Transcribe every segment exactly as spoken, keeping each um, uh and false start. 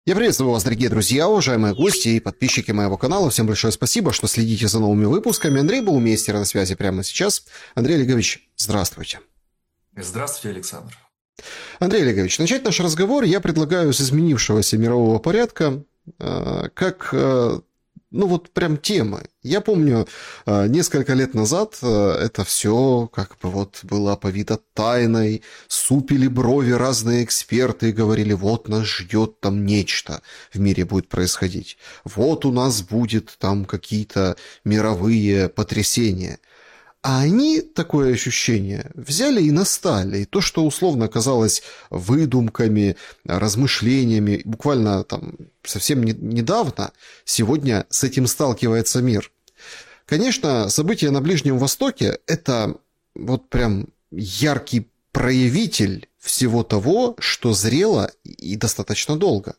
Я приветствую вас, дорогие друзья, уважаемые гости и подписчики моего канала. Всем большое спасибо, что следите за новыми выпусками. Андрей Балумейстер на связи прямо сейчас. Андрей Олегович, здравствуйте. Здравствуйте, Александр. Андрей Олегович, начать наш разговор я предлагаю с изменившегося мирового порядка, как, ну вот прям темы. Я помню, несколько лет назад это все как бы вот было оповито тайной, супили брови разные эксперты и говорили, вот нас ждет там нечто в мире будет происходить, вот у нас будет там какие-то мировые потрясения. А они, такое ощущение, взяли и настали. И то, что условно казалось выдумками, размышлениями, буквально там совсем не, недавно, сегодня с этим сталкивается мир. Конечно, события на Ближнем Востоке – это вот прям яркий проявитель всего того, что зрело и достаточно долго.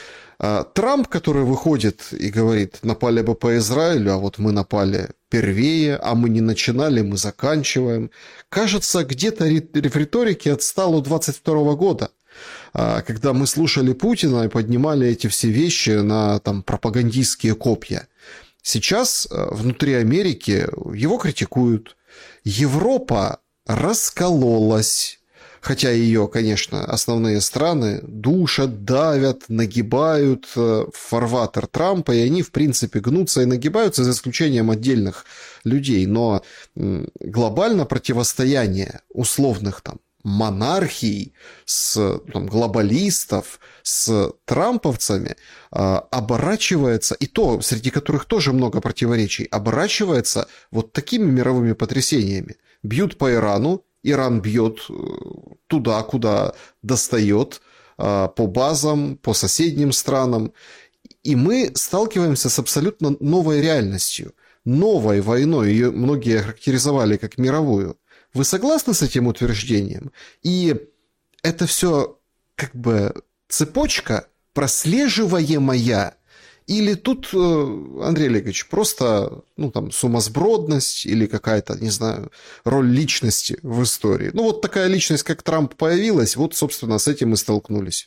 Трамп, который выходит и говорит, напали бы по Израилю, а вот мы напали первее, а мы не начинали, мы заканчиваем. Кажется, где-то в риторике отстал от двадцать второго года, когда мы слушали Путина и поднимали эти все вещи на там, пропагандистские копья. Сейчас внутри Америки его критикуют. Европа раскололась. Хотя ее, конечно, основные страны душат, давят, нагибают в фарватер Трампа, и они, в принципе, гнутся и нагибаются, за исключением отдельных людей. Но глобально противостояние условных там монархий с там, глобалистов, с трамповцами оборачивается, и то, среди которых тоже много противоречий, оборачивается вот такими мировыми потрясениями. Бьют по Ирану, Иран бьет туда, куда достает, по базам, по соседним странам. И мы сталкиваемся с абсолютно новой реальностью, новой войной. Ее многие характеризовали как мировую. Вы согласны с этим утверждением? И это все как бы цепочка прослеживаемая. Или тут, Андрей Олегович, просто ну, там, сумасбродность или какая-то, не знаю, роль личности в истории. Ну, вот такая личность, как Трамп, появилась, вот, собственно, с этим и столкнулись.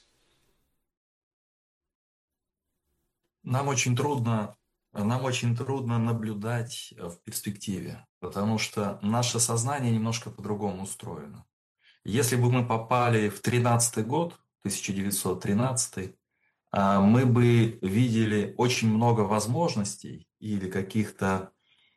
Нам очень трудно, нам очень трудно наблюдать в перспективе, потому что наше сознание немножко по-другому устроено. Если бы мы попали в тринадцатый год, тысяча девятьсот тринадцатый, мы бы видели очень много возможностей или каких-то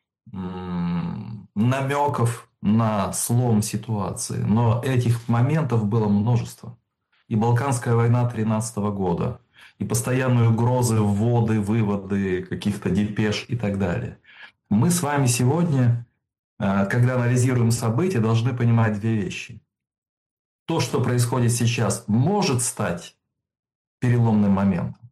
м- намеков на слом ситуации. Но этих моментов было множество. И Балканская война тринадцатого года, и постоянные угрозы, вводы, выводы каких-то депеш и так далее. Мы с вами сегодня, когда анализируем события, должны понимать две вещи. То, что происходит сейчас, может стать переломным моментом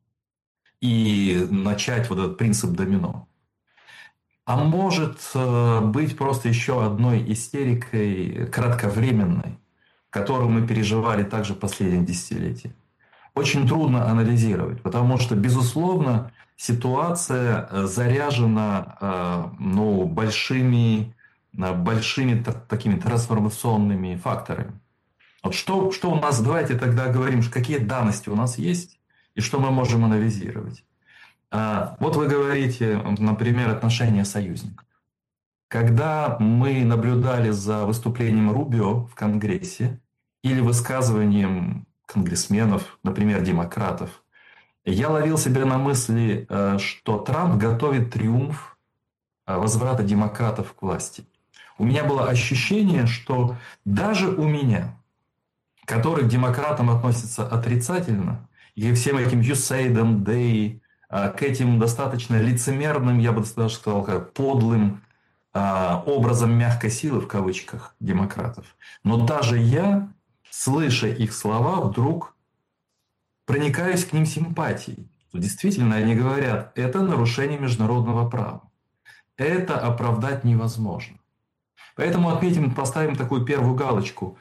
и начать вот этот принцип домино. А может быть просто еще одной истерикой кратковременной, которую мы переживали также в последние десятилетия. Очень трудно анализировать, потому что, безусловно, ситуация заряжена ну, большими, большими такими трансформационными факторами. Вот что, что у нас, давайте тогда говорим, какие данности у нас есть и что мы можем анализировать. А, вот вы говорите, например, отношения союзников. Когда мы наблюдали за выступлением Рубио в Конгрессе или высказыванием конгрессменов, например, демократов, я ловил себя на мысли, что Трамп готовит триумф возврата демократов к власти. У меня было ощущение, что даже у меня, который к демократам относится отрицательно, и всем этим юсейдам, Дэй, к этим достаточно лицемерным, я бы даже сказал, подлым образом мягкой силы, в кавычках, демократов. Но даже я, слыша их слова, вдруг проникаюсь к ним симпатией. Действительно, они говорят, это нарушение международного права. Это оправдать невозможно. Поэтому отметим, поставим такую первую галочку.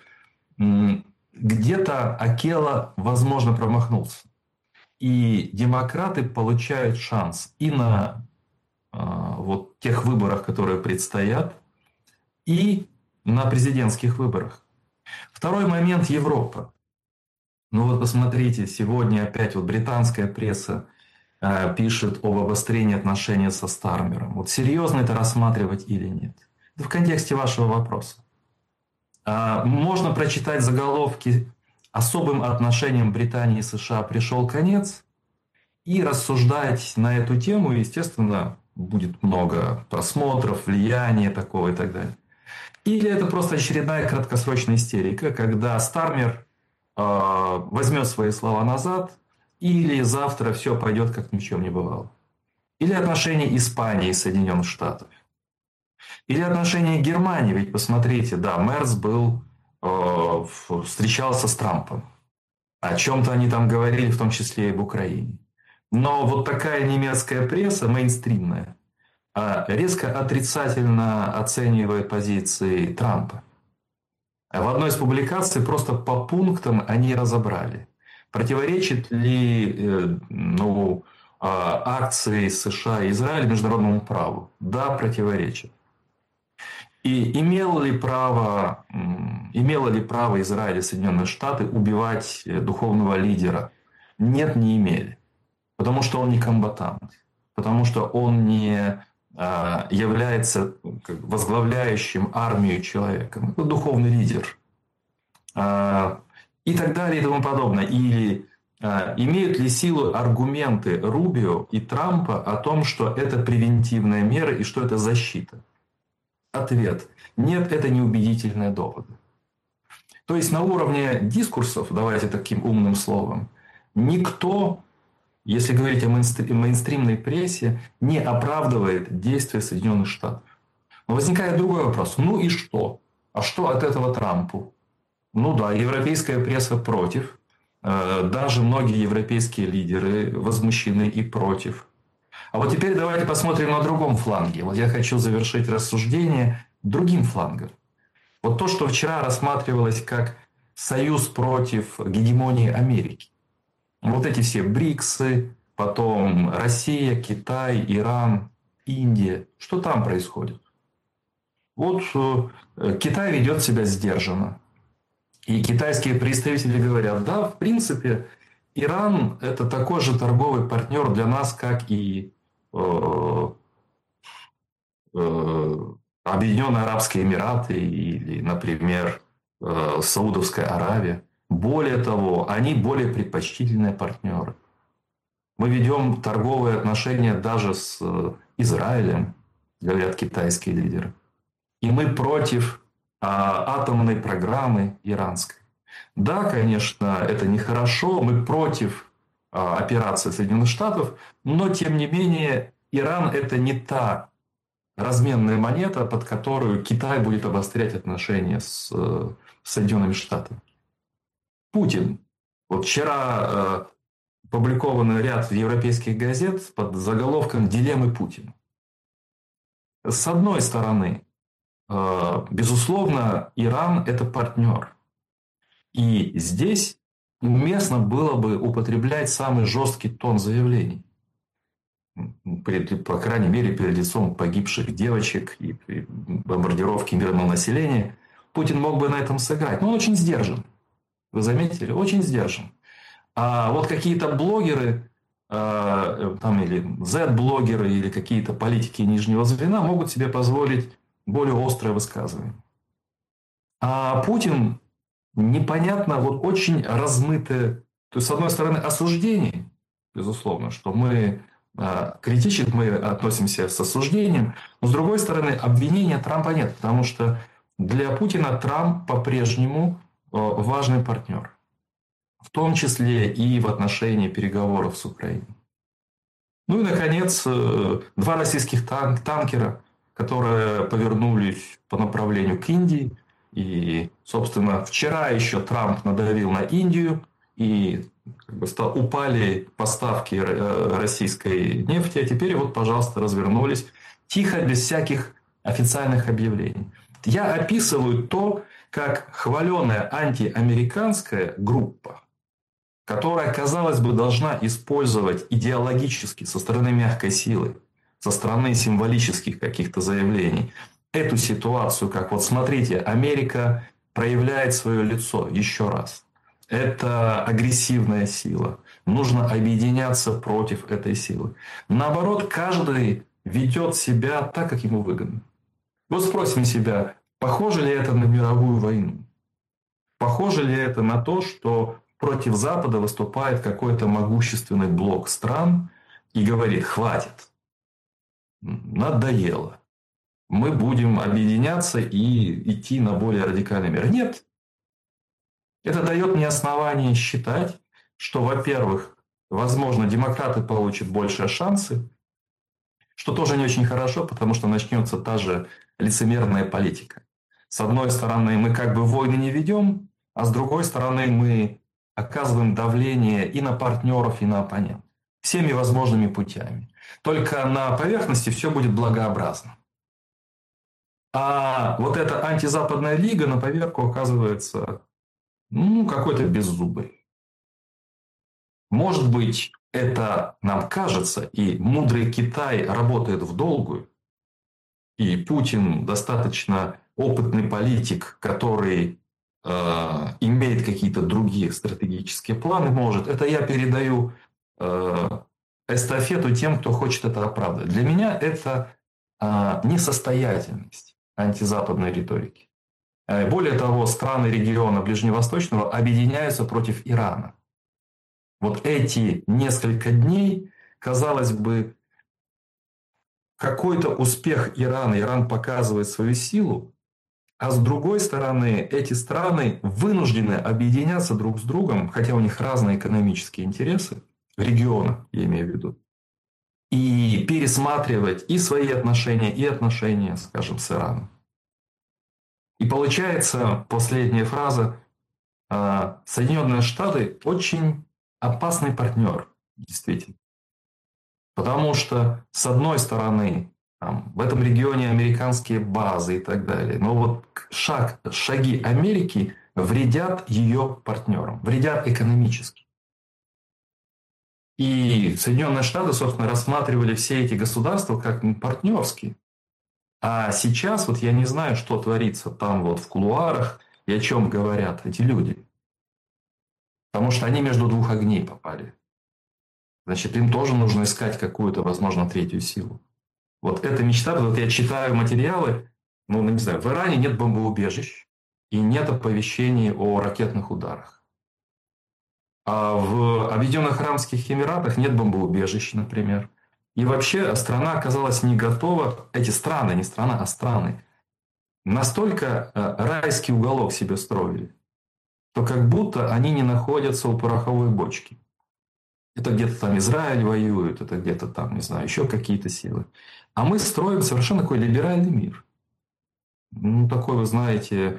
Где-то Акела, возможно, промахнулся. И демократы получают шанс и на э, вот тех выборах, которые предстоят, и на президентских выборах. Второй момент – Европа. Ну вот посмотрите, сегодня опять вот британская пресса э, пишет об обострении отношений со Стармером. Вот серьезно это рассматривать или нет? Это в контексте вашего вопроса. А, можно прочитать заголовки «Особым отношениям Британии и США пришел конец» и рассуждать на эту тему, естественно, будет много просмотров, влияния такого и так далее. Или это просто очередная краткосрочная истерика, когда Стармер э, возьмет свои слова назад, или завтра все пойдет, как ни в чем не бывало. Или отношения Испании и Соединенных Штатов. Или отношения Германии. Ведь посмотрите, да, Мерц был, э, встречался с Трампом. О чем-то они там говорили, в том числе и об Украине. Но вот такая немецкая пресса, мейнстримная, резко отрицательно оценивает позиции Трампа. В одной из публикаций просто по пунктам они разобрали, противоречит ли ну, акции США и Израиля международному праву. Да, противоречит. И имело ли право, имело ли право Израиль и Соединенные Штаты убивать духовного лидера? Нет, не имели. Потому что он не комбатант. Потому что он не является возглавляющим армию человеком. Это духовный лидер. И так далее и тому подобное. Или имеют ли силу аргументы Рубио и Трампа о том, что это превентивная мера и что это защита? Ответ. Нет, это неубедительные доводы. То есть на уровне дискурсов, давайте таким умным словом, никто, если говорить о мейнстримной прессе, не оправдывает действия Соединенных Штатов. Но возникает другой вопрос. Ну и что? А что от этого Трампу? Ну да, европейская пресса против. Даже многие европейские лидеры возмущены и против. А вот теперь давайте посмотрим на другом фланге. Вот я хочу завершить рассуждение другим флангом. Вот то, что вчера рассматривалось как союз против гегемонии Америки. Вот эти все БРИКСы, потом Россия, Китай, Иран, Индия. Что там происходит? Вот Китай ведет себя сдержанно. И китайские представители говорят, да, в принципе, Иран – это такой же торговый партнер для нас, как и э, э, Объединенные Арабские Эмираты или, например, э, Саудовская Аравия. Более того, они более предпочтительные партнеры. Мы ведем торговые отношения даже с Израилем, говорят китайские лидеры. И мы против а, атомной программы иранской. Да, конечно, это нехорошо, мы против а, операции Соединенных Штатов, но тем не менее Иран это не та разменная монета, под которую Китай будет обострять отношения с э, Соединенными Штатами. Путин. Вот вчера э, опубликован ряд европейских газет под заголовком «Дилеммы Путина». С одной стороны, э, безусловно, Иран – это партнер. И здесь уместно было бы употреблять самый жесткий тон заявлений. По крайней мере, перед лицом погибших девочек и бомбардировки мирного населения. Путин мог бы на этом сыграть. Но он очень сдержан. Вы заметили? Очень сдержан. А вот какие-то блогеры, там или Z-блогеры, или какие-то политики нижнего звена могут себе позволить более острое высказывание. А Путин непонятно, вот очень размытое. То есть, с одной стороны, осуждение, безусловно, что мы критично мы относимся с осуждением, но с другой стороны, обвинения Трампа нет, потому что для Путина Трамп по-прежнему важный партнер, в том числе и в отношении переговоров с Украиной. Ну и, наконец, два российских тан- танкера, которые повернулись по направлению к Индии. И, собственно, вчера еще Трамп надавил на Индию, и как бы, стал, упали поставки российской нефти, а теперь вот, пожалуйста, развернулись тихо, без всяких официальных объявлений. Я описываю то, как хваленая антиамериканская группа, которая, казалось бы, должна использовать идеологически со стороны мягкой силы, со стороны символических каких-то заявлений, эту ситуацию, как вот смотрите, Америка проявляет свое лицо еще раз. это агрессивная сила. Нужно объединяться против этой силы. Наоборот, каждый ведет себя так, как ему выгодно. Вот спросим себя, похоже ли это на мировую войну? Похоже ли это на то, что против Запада выступает какой-то могущественный блок стран и говорит, хватит, надоело. Мы будем объединяться и идти на более радикальные меры. Нет. Это дает мне основание считать, что, во-первых, возможно, демократы получат большие шансы, что тоже не очень хорошо, потому что начнется та же лицемерная политика. С одной стороны, мы как бы войны не ведем, а с другой стороны, мы оказываем давление и на партнеров, и на оппонентов. Всеми возможными путями. Только на поверхности все будет благообразно. А вот эта антизападная лига на поверку оказывается ну, какой-то беззубый. Может быть, это нам кажется, и мудрый Китай работает в долгую, и Путин достаточно опытный политик, который э, имеет какие-то другие стратегические планы, может. Это я передаю э, эстафету тем, кто хочет это оправдать. Для меня это э, несостоятельность антизападной риторики. Более того, страны региона Ближневосточного объединяются против Ирана. Вот эти несколько дней, казалось бы, какой-то успех Ирана. Иран показывает свою силу, а с другой стороны, эти страны вынуждены объединяться друг с другом, хотя у них разные экономические интересы, региона, я имею в виду, и пересматривать и свои отношения, и отношения, скажем, с Ираном. И получается, последняя фраза, Соединенные Штаты очень опасный партнер, действительно. Потому что, с одной стороны, там, в этом регионе американские базы и так далее, но вот шаг, шаги Америки вредят ее партнерам, вредят экономически. И Соединенные Штаты, собственно, рассматривали все эти государства как партнерские. А сейчас вот я не знаю, что творится там вот в кулуарах и о чем говорят эти люди. Потому что они между двух огней попали. Значит, им тоже нужно искать какую-то, возможно, третью силу. Вот эта мечта, вот я читаю материалы, ну, не знаю, в Иране нет бомбоубежищ и нет оповещений о ракетных ударах. А в Объединенных Арабских Эмиратах нет бомбоубежищ, например. И вообще страна оказалась не готова, эти страны, не страна, а страны, настолько райский уголок себе строили, что как будто они не находятся у пороховой бочки. Это где-то там Израиль воюет, это где-то там, не знаю, еще какие-то силы. А мы строим совершенно такой либеральный мир. Ну, такой, вы знаете,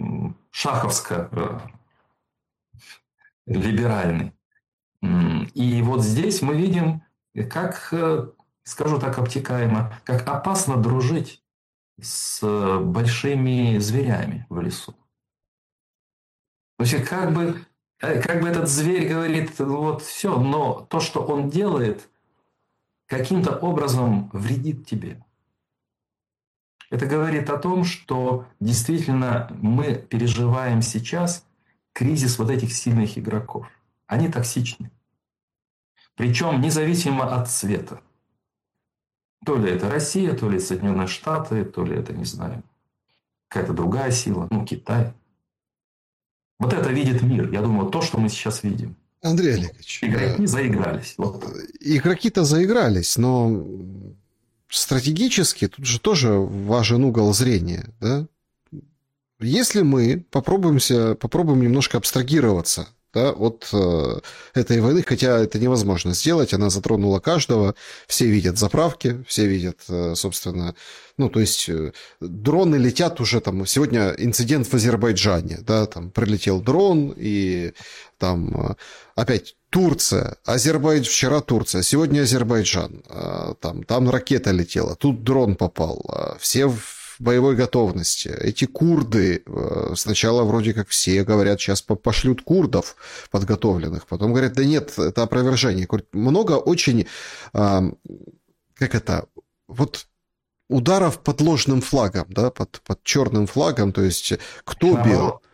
шаховско-либеральный. И вот здесь мы видим, как, скажу так обтекаемо, как опасно дружить с большими зверями в лесу. То есть, как бы, как бы этот зверь говорит, вот все, но то, что он делает, каким-то образом вредит тебе. Это говорит о том, что действительно мы переживаем сейчас кризис вот этих сильных игроков. Они токсичны. Причем независимо от цвета. То ли это Россия, то ли Соединенные Штаты, то ли это, не знаю, какая-то другая сила, ну, Китай. Вот это видит мир. Я думаю, то, что мы сейчас видим. Андрей Олегович. Игроки заигрались. Вот. Игроки-то заигрались, но стратегически тут же тоже важен угол зрения. Да? Если мы попробуемся, попробуем немножко абстрагироваться, да, от э, этой войны, хотя это невозможно сделать, она затронула каждого, все видят заправки, все видят, э, собственно, ну, то есть э, дроны летят уже там, сегодня инцидент в Азербайджане, да, там прилетел дрон, и там э, опять Турция, Азербайджан, вчера Турция, сегодня Азербайджан, э, там, там ракета летела, тут дрон попал, э, все в в боевой готовности. Эти курды сначала вроде как все говорят, сейчас пошлют курдов подготовленных, потом говорят, да нет, это опровержение. Много очень, как это, вот ударов под ложным флагом, да, под, под черным флагом, то есть кто бил,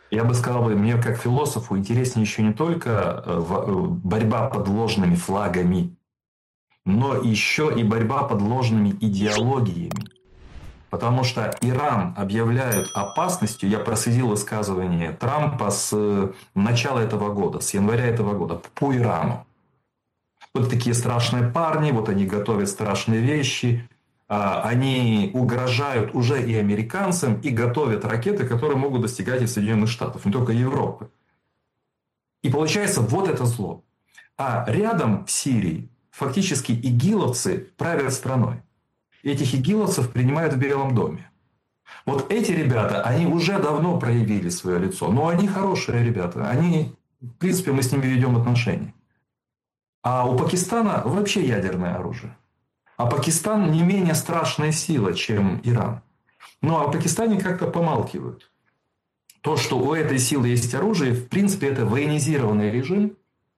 Я бы сказал, мне как философу интереснее еще не только борьба под ложными флагами, но еще и борьба под ложными идеологиями. Потому что Иран объявляют опасностью, я проследил высказывание Трампа с начала этого года, с января этого года, по Ирану. Вот такие страшные парни, вот они готовят страшные вещи, они угрожают уже и американцам, и готовят ракеты, которые могут достигать и Соединенных Штатов, не только Европы. И получается вот это зло. А рядом в Сирии фактически игиловцы правят страной. Этих игиловцев принимают в Белом доме. Вот эти ребята, они уже давно проявили свое лицо. Но они хорошие ребята. Они, в принципе, мы с ними ведем отношения. А у Пакистана вообще ядерное оружие. А Пакистан не менее страшная сила, чем Иран. Но о Пакистане как-то помалкивают. То, что у этой силы есть оружие, в принципе, это военизированный режим,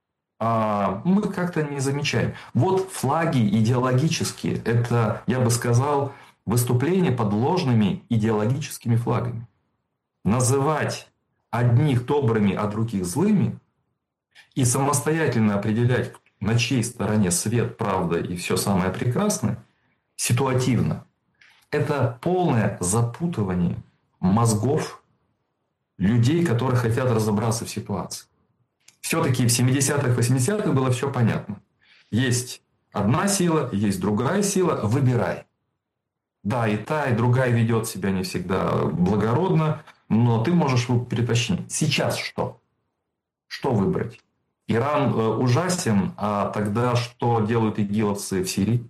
а мы как-то не замечаем. Вот флаги идеологические. Это, я бы сказал, выступление под ложными идеологическими флагами. Называть одних добрыми, а других злыми и самостоятельно определять, на чьей стороне свет, правда и все самое прекрасное, ситуативно. Это полное запутывание мозгов людей, которые хотят разобраться в ситуации. Все-таки в семидесятых, восьмидесятых было все понятно. Есть одна сила, есть другая сила, выбирай. Да, и та, и другая ведет себя не всегда благородно, но ты можешь предпочтить. Сейчас что? Что выбрать? Иран ужасен, а тогда что делают игиловцы в Сирии?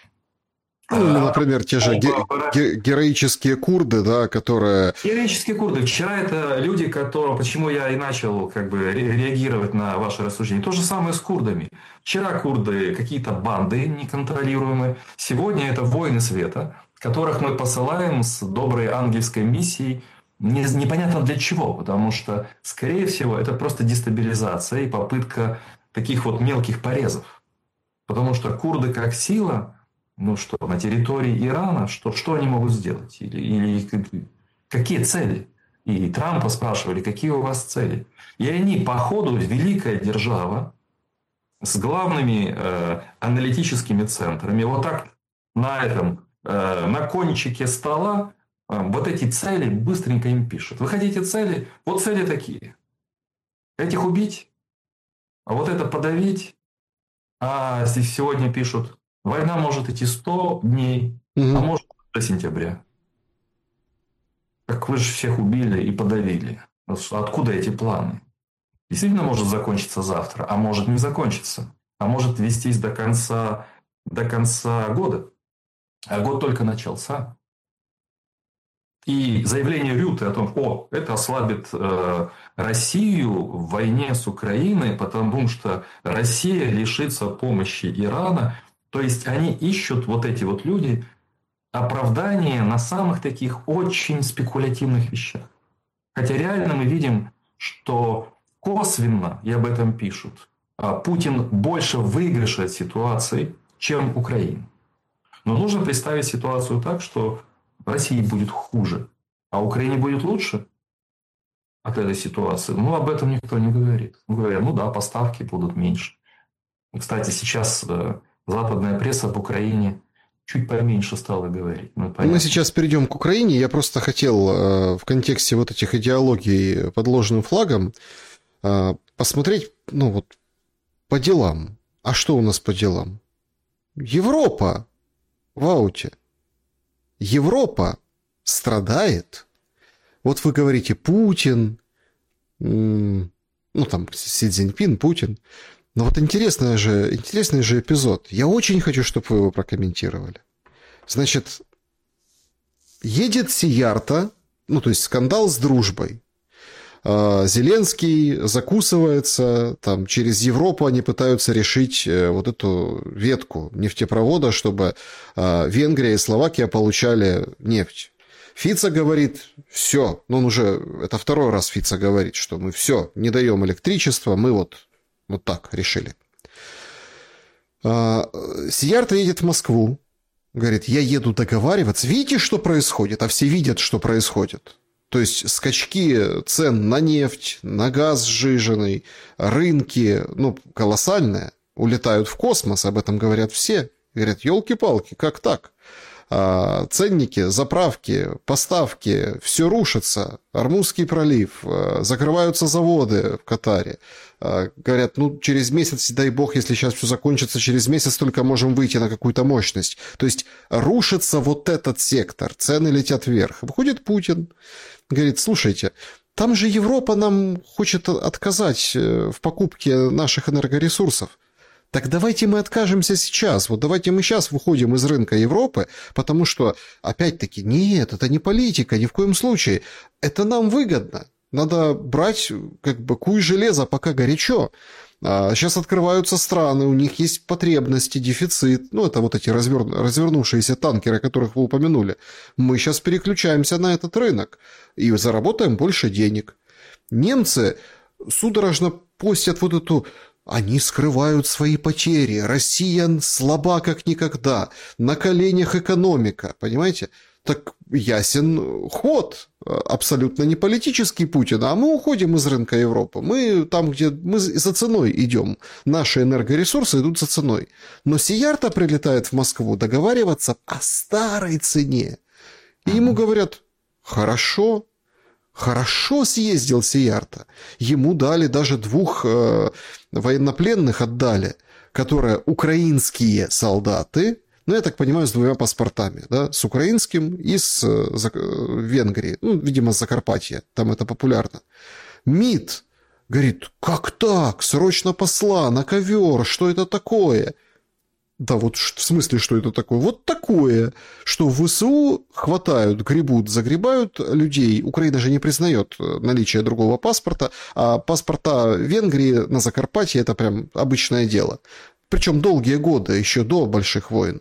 Ну, например, те же ге- ге- героические курды, да, которые... Героические курды. Вчера это люди, которые... Почему я и начал как бы реагировать на ваши рассуждения. То же самое с курдами. Вчера курды какие-то банды неконтролируемые. Сегодня это воины света, которых мы посылаем с доброй ангельской миссией. Непонятно для чего. Потому что, скорее всего, это просто дестабилизация и попытка таких вот мелких порезов. Потому что курды как сила... Ну что, на территории Ирана, что, что они могут сделать? Или, или какие цели? И Трампа спрашивали, какие у вас цели? И они, по ходу, великая держава с главными э, аналитическими центрами, вот так на этом, э, на кончике стола, э, вот эти цели быстренько им пишут. Вы хотите цели? Вот цели такие. Этих убить, а вот это подавить. А сегодня пишут, война может идти сто дней, угу. а может до сентября. Так вы же всех убили и подавили. Откуда эти планы? Действительно может закончиться завтра, а может не закончиться. А может вестись до конца, до конца года. А год только начался. И заявление Рюты о том, о, это ослабит э, Россию в войне с Украиной, потому что Россия лишится помощи Ирана. То есть они ищут, вот эти вот люди, оправдание на самых таких очень спекулятивных вещах. Хотя реально мы видим, что косвенно, и об этом пишут, Путин больше в выигрыше от ситуации, чем Украина. Но нужно представить ситуацию так, что России будет хуже, а Украине будет лучше от этой ситуации. Ну, об этом никто не говорит. Говорят, ну да, поставки будут меньше. Кстати, сейчас... Западная пресса об Украине чуть поменьше стала говорить. Ну, мы сейчас перейдем к Украине. Я просто хотел э, в контексте вот этих идеологий под ложным флагом э, посмотреть, ну вот, по делам. А что у нас по делам? Европа в ауте. Европа страдает. Вот вы говорите Путин, м- ну там Си Цзиньпин, Путин. Но вот интересный же, интересный же эпизод. Я очень хочу, чтобы вы его прокомментировали. Значит, едет Сиярто, ну, то есть скандал с дружбой. Зеленский закусывается, там, через Европу они пытаются решить вот эту ветку нефтепровода, чтобы Венгрия и Словакия получали нефть. Фица говорит, все, ну, он уже, это второй раз Фица говорит, что мы все, не даем электричества, мы вот... Вот так решили. Сиярто едет в Москву. Говорит, я еду договариваться. Видите, что происходит? А все видят, что происходит. То есть скачки цен на нефть, на газ сжиженный, рынки, ну, колоссальные, улетают в космос, об этом говорят все. Говорят, елки-палки, как так? А, ценники, заправки, поставки, все рушится. Ормузский пролив, а, закрываются заводы в Катаре. А, говорят, ну, через месяц, дай бог, если сейчас все закончится, через месяц только можем выйти на какую-то мощность. То есть рушится вот этот сектор, цены летят вверх. Выходит Путин, говорит, слушайте, там же Европа нам хочет отказать в покупке наших энергоресурсов. Так давайте мы откажемся сейчас, вот давайте мы сейчас выходим из рынка Европы, потому что, опять-таки, нет, это не политика, ни в коем случае, это нам выгодно. Надо брать, как бы, куй железо, пока горячо. Сейчас открываются страны, у них есть потребности, дефицит, ну, это вот эти развер... развернувшиеся танкеры, о которых вы упомянули. Мы сейчас переключаемся на этот рынок и заработаем больше денег. Немцы судорожно постят вот эту... Они скрывают свои потери. Россия слаба как никогда. На коленях экономика. Понимаете? Так ясен ход. Абсолютно не политический Путина. А мы уходим из рынка Европы. Мы там, где мы за ценой идем. Наши энергоресурсы идут за ценой. Но Сиярто прилетает в Москву договариваться о старой цене. И ему говорят, хорошо. Хорошо съездил Сиярто. Ему дали даже двух э, военнопленных отдали, которые украинские солдаты, ну, я так понимаю, с двумя паспортами, да, с украинским и с э, Венгрии, ну, видимо, с Закарпатья, там это популярно. МИД говорит, как так, срочно посла на ковер, что это такое? Да вот в смысле, что это такое? Вот такое, что в ВСУ хватают, гребут, загребают людей. Украина же не признает наличие другого паспорта, а паспорта Венгрии на Закарпатье – это прям обычное дело. Причем долгие годы, еще до больших войн.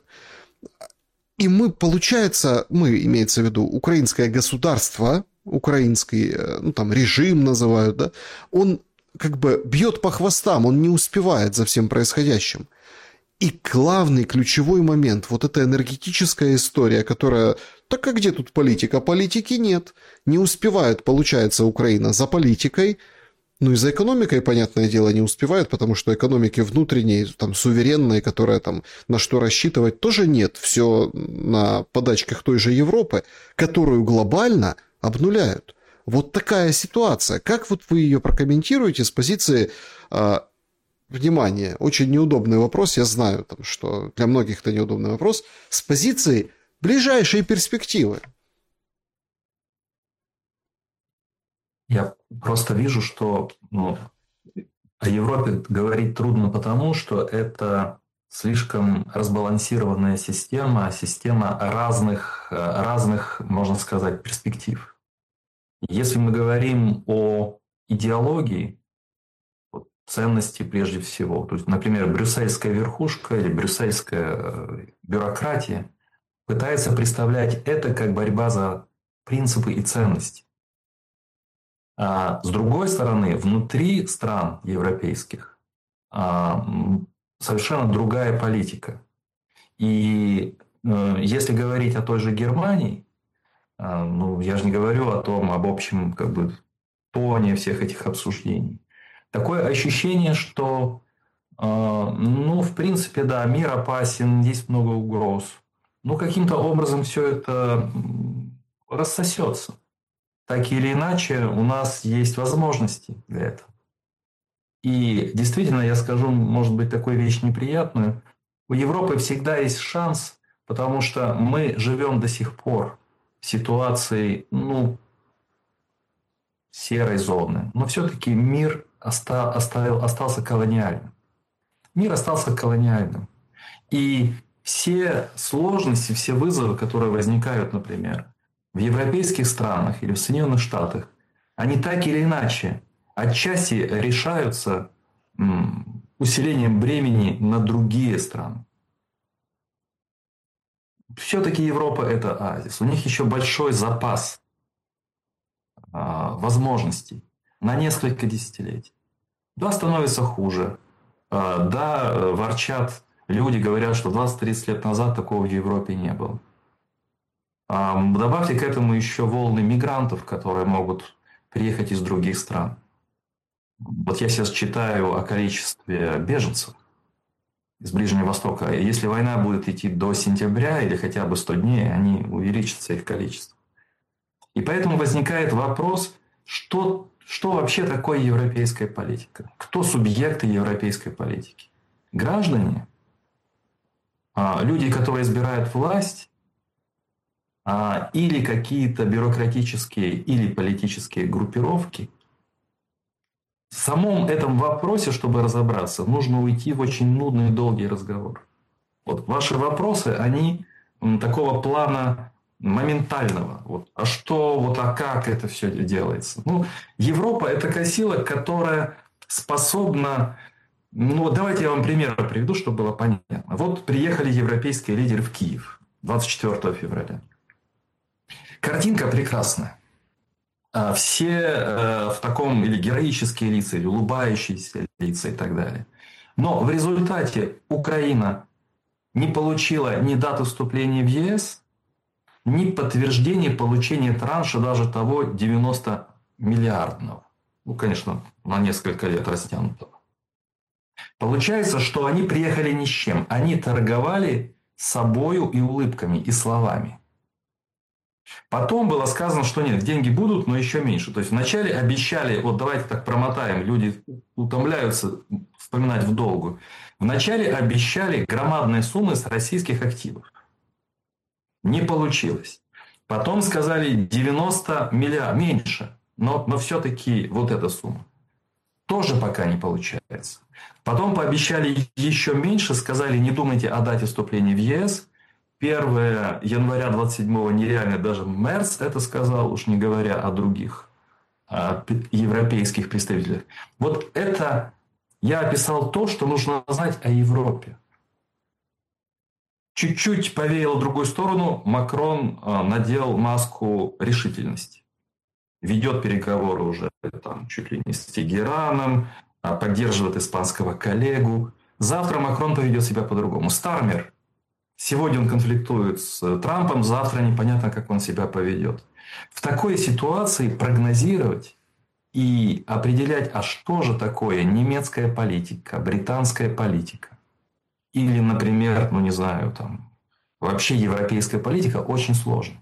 И мы, получается, мы, имеется в виду, украинское государство, украинский, ну там режим называют, да, он как бы бьет по хвостам, он не успевает за всем происходящим. И главный, ключевой момент, вот эта энергетическая история, которая, так а где тут политика? Политики нет. Не успевает, получается, Украина за политикой, ну и за экономикой, понятное дело, не успевает, потому что экономики внутренней, там, суверенной, которая там на что рассчитывать, тоже нет. Все на подачках той же Европы, которую глобально обнуляют. Вот такая ситуация. Как вот вы ее прокомментируете с позиции... Внимание, очень неудобный вопрос, я знаю, там, что для многих это неудобный вопрос, с позиции ближайшей перспективы. Я просто вижу, что ну, о Европе говорить трудно потому, что это слишком разбалансированная система, система разных, разных, можно сказать, перспектив. Если мы говорим о идеологии, ценности прежде всего. То есть, например, брюссельская верхушка или брюссельская бюрократия пытается представлять это как борьба за принципы и ценности. А с другой стороны, внутри стран европейских совершенно другая политика. И если говорить о той же Германии, ну, я же не говорю о том, об общем как бы, тоне всех этих обсуждений. Такое ощущение, что, э, ну, в принципе, да, мир опасен, есть много угроз. Но каким-то образом все это рассосется. Так или иначе, у нас есть возможности для этого. И действительно, я скажу, может быть, такую вещь неприятную. У Европы всегда есть шанс, потому что мы живем до сих пор в ситуации, ну, серой зоны. Но все-таки мир оставил, остался колониальным. Мир остался колониальным. И все сложности, все вызовы, которые возникают, например, в европейских странах или в Соединенных Штатах, они так или иначе отчасти решаются усилением бремени на другие страны. Все-таки Европа – это оазис. У них еще большой запас возможностей на несколько десятилетий. Да, становится хуже. Да, ворчат люди, говорят, что двадцать-тридцать лет назад такого в Европе не было. А добавьте к этому еще волны мигрантов, которые могут приехать из других стран. Вот я сейчас читаю о количестве беженцев из Ближнего Востока. Если война будет идти до сентября или хотя бы сто дней, они увеличатся их количество. И поэтому возникает вопрос, что, что вообще такое европейская политика? Кто субъекты европейской политики? Граждане? Люди, которые избирают власть? Или какие-то бюрократические или политические группировки? В самом этом вопросе, чтобы разобраться, нужно уйти в очень нудный и долгий разговор. Вот ваши вопросы, они такого плана моментального. Вот, а что, вот, а как это все делается? Ну, Европа – это такая сила, которая способна... Ну, давайте я вам пример приведу, чтобы было понятно. Вот приехали европейские лидеры в Киев двадцать четвёртого февраля. Картинка прекрасная. Все в таком или героические лица, или улыбающиеся лица и так далее. Но в результате Украина не получила ни даты вступления в ЕС, ни подтверждения получения транша даже того девяносто миллиардного. Ну, конечно, на несколько лет растянутого. Получается, что они приехали ни с чем. Они торговали собою и улыбками, и словами. Потом было сказано, что нет, деньги будут, но еще меньше. То есть вначале обещали, вот давайте так промотаем, люди утомляются вспоминать в долгу. Вначале обещали громадные суммы с российских активов. Не получилось. Потом сказали девяносто миллиардов, меньше, но, но все-таки вот эта сумма. Тоже пока не получается. Потом пообещали еще меньше, сказали, не думайте о дате вступления в ЕС. первого января двадцать седьмого нереально, даже Мерц это сказал, уж не говоря о других о европейских представителях. Вот это я описал то, что нужно знать о Европе. Чуть-чуть повеяло в другую сторону, Макрон надел маску решительности. Ведет переговоры уже там, чуть ли не с Тегераном, поддерживает испанского коллегу. Завтра Макрон поведет себя по-другому. Стармер. Сегодня он конфликтует с Трампом, завтра непонятно, как он себя поведет. В такой ситуации прогнозировать и определять, а что же такое немецкая политика, британская политика, или, например, ну не знаю, там, вообще европейская политика, очень сложно.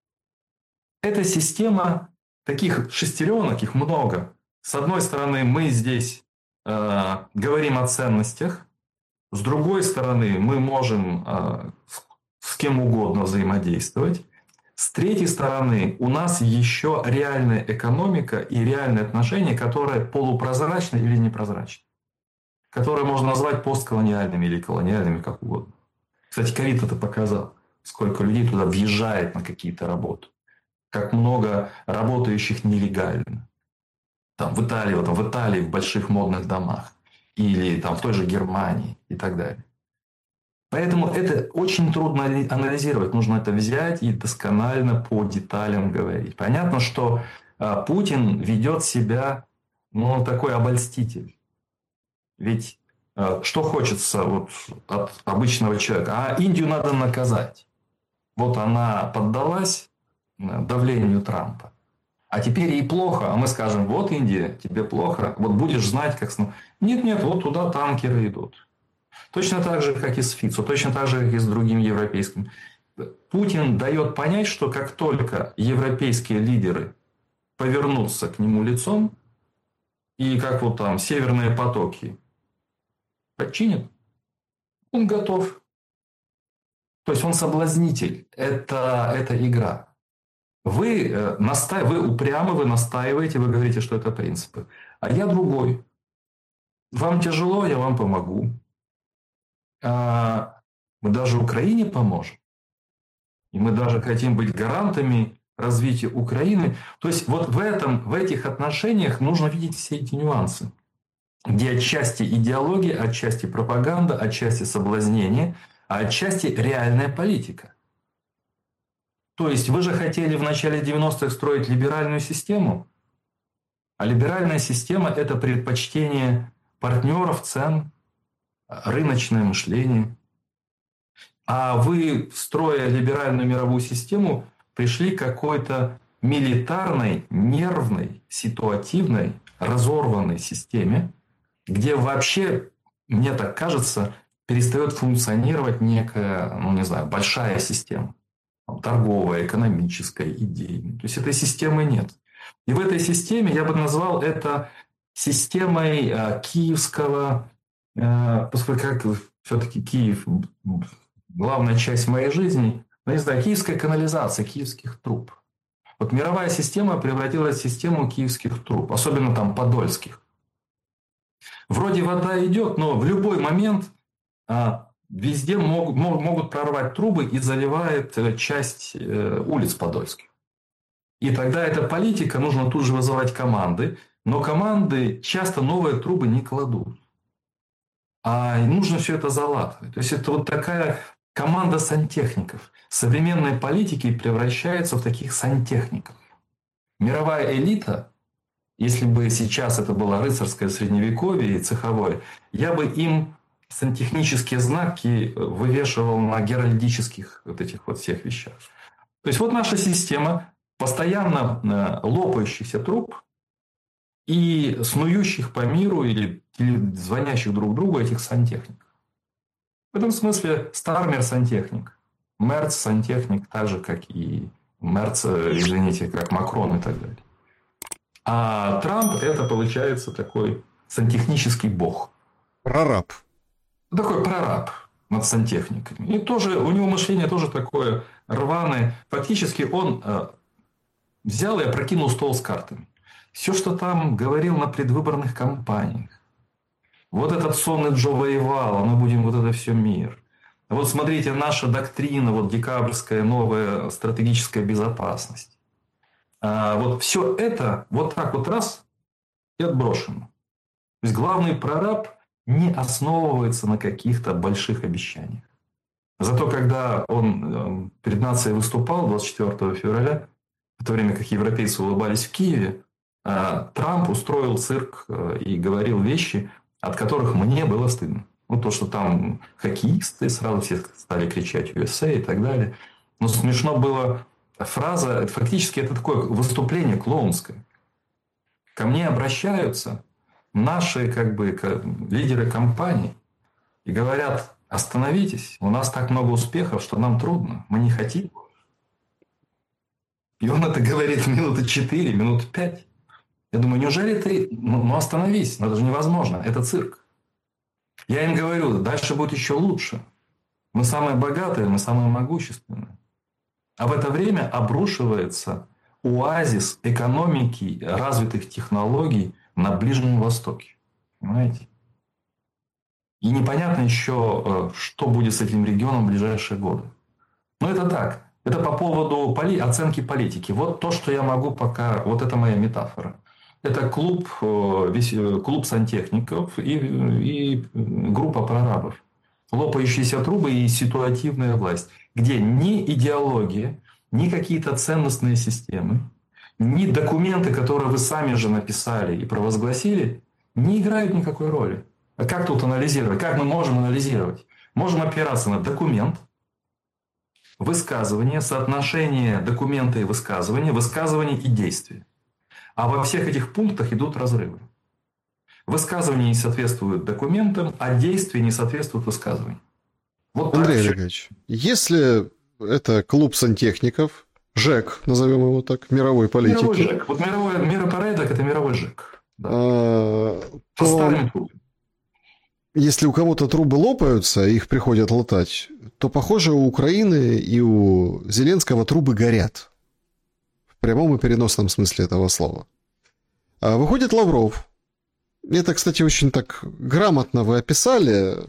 Эта система таких шестеренок, их много. С одной стороны, мы здесь э, говорим о ценностях. С другой стороны, мы можем э, с кем угодно взаимодействовать. С третьей стороны, у нас еще реальная экономика и реальные отношения, которые полупрозрачны или непрозрачны. Которые можно назвать постколониальными или колониальными, как угодно. Кстати, ковид это показал. Сколько людей туда въезжает на какие-то работы. Как много работающих нелегально. Там, в Италии, вот, в Италии в больших модных домах. Или там, в той же Германии и так далее. Поэтому это очень трудно анализировать. Нужно это взять и досконально по деталям говорить. Понятно, что а, Путин ведет себя, ну, такой обольститель. Ведь а, что хочется вот, от обычного человека? А Индию надо наказать. Вот она поддалась давлению Трампа. А теперь ей плохо, а мы скажем, вот Индия, тебе плохо, вот будешь знать, как... Нет, нет, вот туда танкеры идут. Точно так же, как и с Фицо, точно так же, как и с другими европейскими. Путин дает понять, что как только европейские лидеры повернутся к нему лицом, и как вот там северные потоки подчинят, он готов. То есть он соблазнитель. Это, это игра. Вы, э, наста... вы упрямы, вы настаиваете, вы говорите, что это принципы. А я другой. Вам тяжело, я вам помогу. А мы даже Украине поможем. И мы даже хотим быть гарантами развития Украины. То есть вот в, этом, в этих отношениях нужно видеть все эти нюансы. Где отчасти идеология, отчасти пропаганда, отчасти соблазнение, а отчасти реальная политика. То есть вы же хотели в начале девяностых строить либеральную систему, а либеральная система – это предпочтение партнеров, цен, рыночное мышление. А вы, строя либеральную мировую систему, пришли к какой-то милитарной, нервной, ситуативной, разорванной системе, где вообще, мне так кажется, перестает функционировать некая, ну не знаю, большая система. Торговая, экономическая, идейная. То есть этой системы нет. И в этой системе я бы назвал это системой э, киевского, э, поскольку как все-таки Киев главная часть моей жизни, ну, не знаю, киевская канализация, киевских труб. Вот мировая система превратилась в систему киевских труб, особенно там подольских. Вроде вода идет, но в любой момент а, везде мог, мог, могут прорвать трубы и заливает часть э, улиц подольских. И тогда эта политика, нужно тут же вызывать команды, но команды часто новые трубы не кладут. А нужно все это залатывать. То есть это вот такая команда сантехников. Современные политики превращаются в таких сантехников. Мировая элита, если бы сейчас это было рыцарское средневековье и цеховое, я бы им сантехнические знаки вывешивал на геральдических вот этих вот всех вещах. То есть вот наша система постоянно лопающихся труб и снующих по миру или, или звонящих друг другу этих сантехников. В этом смысле Стармер сантехник, Мерц сантехник, так же, как и Мерц, извините, как Макрон и так далее. А Трамп – это, получается, такой сантехнический бог. Прораб. Такой прораб над сантехниками. И тоже, у него мышление тоже такое рваное. Фактически он э, взял и опрокинул стол с картами. Все, что там говорил на предвыборных кампаниях. Вот этот сонный Джо воевал, а мы будем вот это все мир. Вот смотрите, наша доктрина, вот декабрьская новая стратегическая безопасность. А вот все это вот так вот раз и отброшено. То есть главный прораб не основывается на каких-то больших обещаниях. Зато когда он перед нацией выступал двадцать четвёртого февраля, в то время как европейцы улыбались в Киеве, Трамп устроил цирк и говорил вещи, от которых мне было стыдно. Ну, то, что там хоккеисты, сразу все стали кричать ю эс эй и так далее. Но смешно было фраза, фактически это такое выступление клоунское. Ко мне обращаются наши как бы лидеры компаний и говорят: остановитесь, у нас так много успехов, что нам трудно, мы не хотим. И он это говорит минуты четыре, минуты пять. Я думаю, неужели ты... Ну, ну остановись, ну это же невозможно, это цирк. Я им говорю, дальше будет еще лучше. Мы самые богатые, мы самые могущественные. А в это время обрушивается оазис экономики, развитых технологий на Ближнем Востоке. Понимаете? И непонятно еще, что будет с этим регионом в ближайшие годы. Но это так. Это по поводу поли... оценки политики. Вот то, что я могу пока... Вот это моя метафора. Это клуб, клуб сантехников и, и группа прорабов. Лопающиеся трубы и ситуативная власть. Где ни идеология, ни какие-то ценностные системы, ни документы, которые вы сами же написали и провозгласили, не играют никакой роли. А как тут анализировать? Как мы можем анализировать? Можем опираться на документ, высказывание, соотношение документа и высказывания, высказывания и действия. А во всех этих пунктах идут разрывы. Высказывания не соответствуют документам, а действия не соответствуют высказываниям. Вот Андрей Олегович, если это клуб сантехников, ЖЭК, назовем его так, мировой политики. Мировой ЖЭК. Вот мировой, миропорядок – это мировой ЖЭК. Да. А, то, если у кого-то трубы лопаются, их приходят латать, то, похоже, у Украины и у Зеленского трубы горят. В прямом и переносном смысле этого слова. А выходит Лавров. Это, кстати, очень так грамотно вы описали,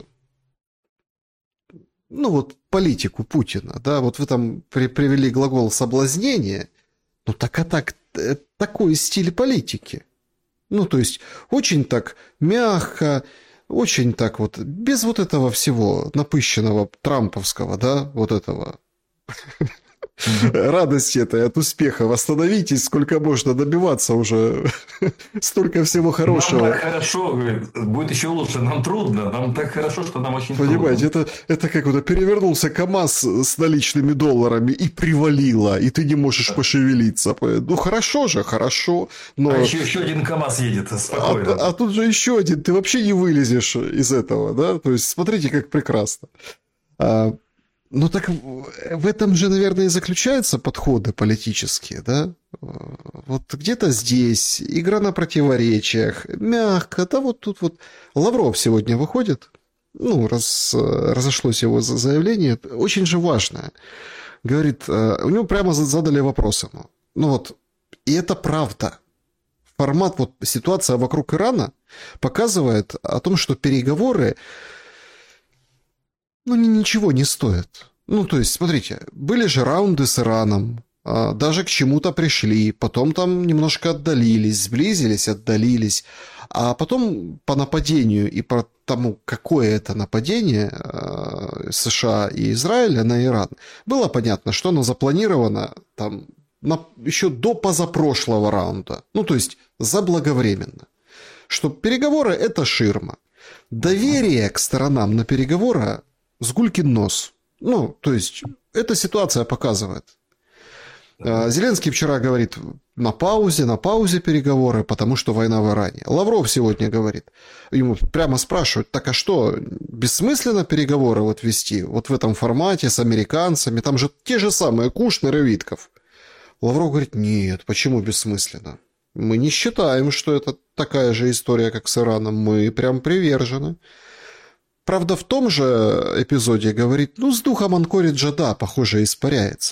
ну вот, политику Путина, да, вот вы там при, привели глагол «соблазнение», ну так а так, такой стиль политики. Ну, то есть, очень так мягко, очень так вот, без вот этого всего напыщенного трамповского, да, вот этого Мгм. радости этой от успеха. Восстановитесь, сколько можно добиваться уже. Столько всего Нам так хорошего. хорошо, говорит, будет еще лучше, нам трудно, нам так хорошо, что нам очень Понимаете, трудно. это, это как вот перевернулся КАМАЗ с наличными долларами и привалило, и ты не можешь пошевелиться. Ну, хорошо же, хорошо, А но... еще, еще один КамАЗ едет А, спокойно. а тут же еще один, ты вообще не вылезешь из этого, да? То есть, смотрите, как прекрасно. А, ну так в в этом же, наверное, и заключаются подходы политические, да? Вот где-то здесь игра на противоречиях, мягко, да вот тут вот Лавров сегодня выходит, ну, раз разошлось его за- заявление, очень же важное. Говорит, э, у него прямо за- задали вопрос ему. Ну вот, и это правда. Формат, вот ситуация вокруг Ирана показывает о том, что переговоры, ну, ни- ничего не стоят. Ну, то есть, смотрите, были же раунды с Ираном, а, даже к чему-то пришли, потом там немножко отдалились, сблизились, отдалились, а потом по нападению и по тому, какое это нападение а, США и Израиля на Иран, было понятно, что оно запланировано там на- еще до позапрошлого раунда, ну, то есть заблаговременно, что переговоры – это ширма. Доверие к сторонам на переговоры с гулькин нос. Ну, то есть, эта ситуация показывает. А, Зеленский вчера говорит, на паузе, на паузе переговоры, потому что война в Иране. Лавров сегодня говорит, ему прямо спрашивают, так а что, бессмысленно переговоры вот вести, вот в этом формате с американцами, там же те же самые Кушнер и Витков. Лавров говорит, нет, почему бессмысленно? Мы не считаем, что это такая же история, как с Ираном, мы прям привержены. Правда, в том же эпизоде говорит, ну, с духом Анкориджа, да, похоже, испаряется.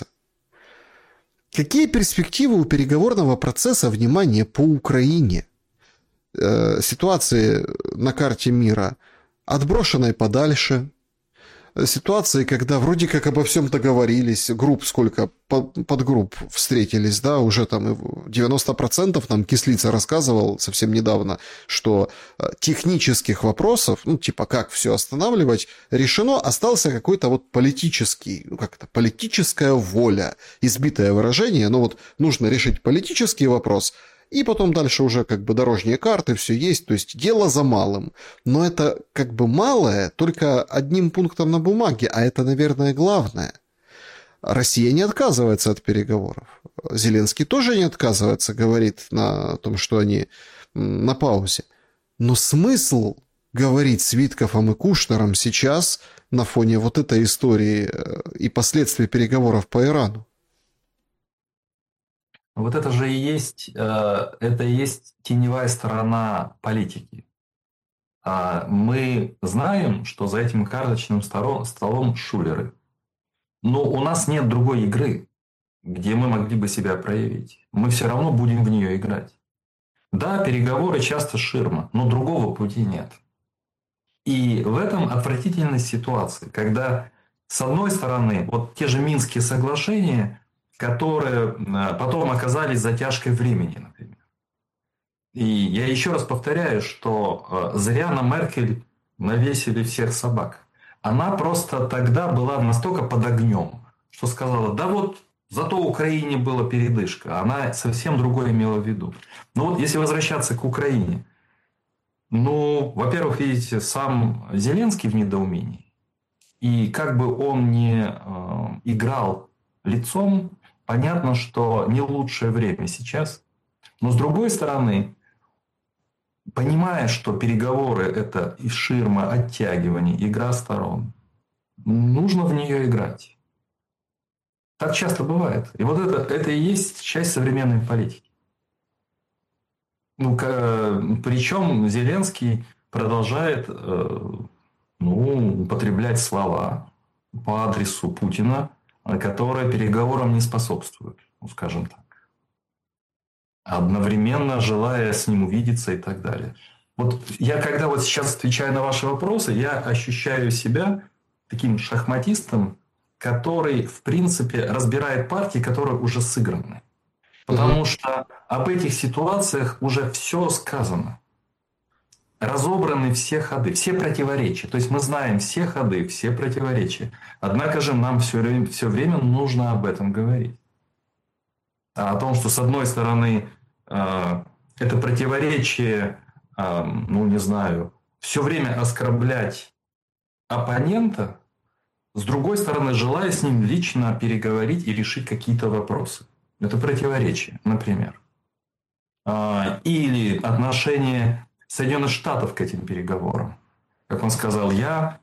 Какие перспективы у переговорного процесса, внимание, по Украине? Э, ситуации на карте мира отброшенной подальше, ситуации, когда вроде как обо всем договорились, групп сколько, под, подгрупп встретились, да, уже там девяносто процентов нам Кислица рассказывал совсем недавно, что технических вопросов, ну, типа, как все останавливать, решено, остался какой-то вот политический, ну, как-то политическая воля, избитое выражение, но вот нужно решить политический вопрос, и потом дальше уже как бы дорожные карты, все есть, то есть дело за малым. Но это как бы малое только одним пунктом на бумаге, а это, наверное, главное. Россия не отказывается от переговоров. Зеленский тоже не отказывается, говорит на том, что они на паузе. Но смысл говорить с Витковым и Кушнером сейчас на фоне вот этой истории и последствий переговоров по Ирану? Вот это же и есть, э, это и есть теневая сторона политики. А мы знаем, что за этим карточным столом, столом шулеры. Но у нас нет другой игры, где мы могли бы себя проявить. Мы все равно будем в нее играть. Да, переговоры часто ширма, но другого пути нет. И в этом отвратительность ситуации, когда с одной стороны вот те же Минские соглашения, которые потом оказались затяжкой времени, например. И я еще раз повторяю, что зря на Меркель навесили всех собак. Она просто тогда была настолько под огнем, что сказала, да вот зато Украине была передышка. Она совсем другое имела в виду. Но вот если возвращаться к Украине, ну, во-первых, видите, сам Зеленский в недоумении. И как бы он ни э, играл лицом, понятно, что не лучшее время сейчас. Но с другой стороны, понимая, что переговоры – это и ширма, оттягивание, игра сторон, нужно в нее играть. Так часто бывает. И вот это, это и есть часть современной политики. Ну, причем Зеленский продолжает э, ну, употреблять слова по адресу Путина, которые переговорам не способствуют, ну, скажем так. Одновременно желая с ним увидеться и так далее. Вот я когда вот сейчас отвечаю на ваши вопросы, я ощущаю себя таким шахматистом, который, в принципе, разбирает партии, которые уже сыграны. Потому угу. что об этих ситуациях уже все сказано. разобраны все ходы, все противоречия. То есть мы знаем все ходы, все противоречия. Однако же нам все время, все время нужно об этом говорить. О том, что с одной стороны это противоречие, ну не знаю, все время оскорблять оппонента, с другой стороны, желая с ним лично переговорить и решить какие-то вопросы. Это противоречие, например. Или отношение Соединенных Штатов к этим переговорам. Как он сказал, я,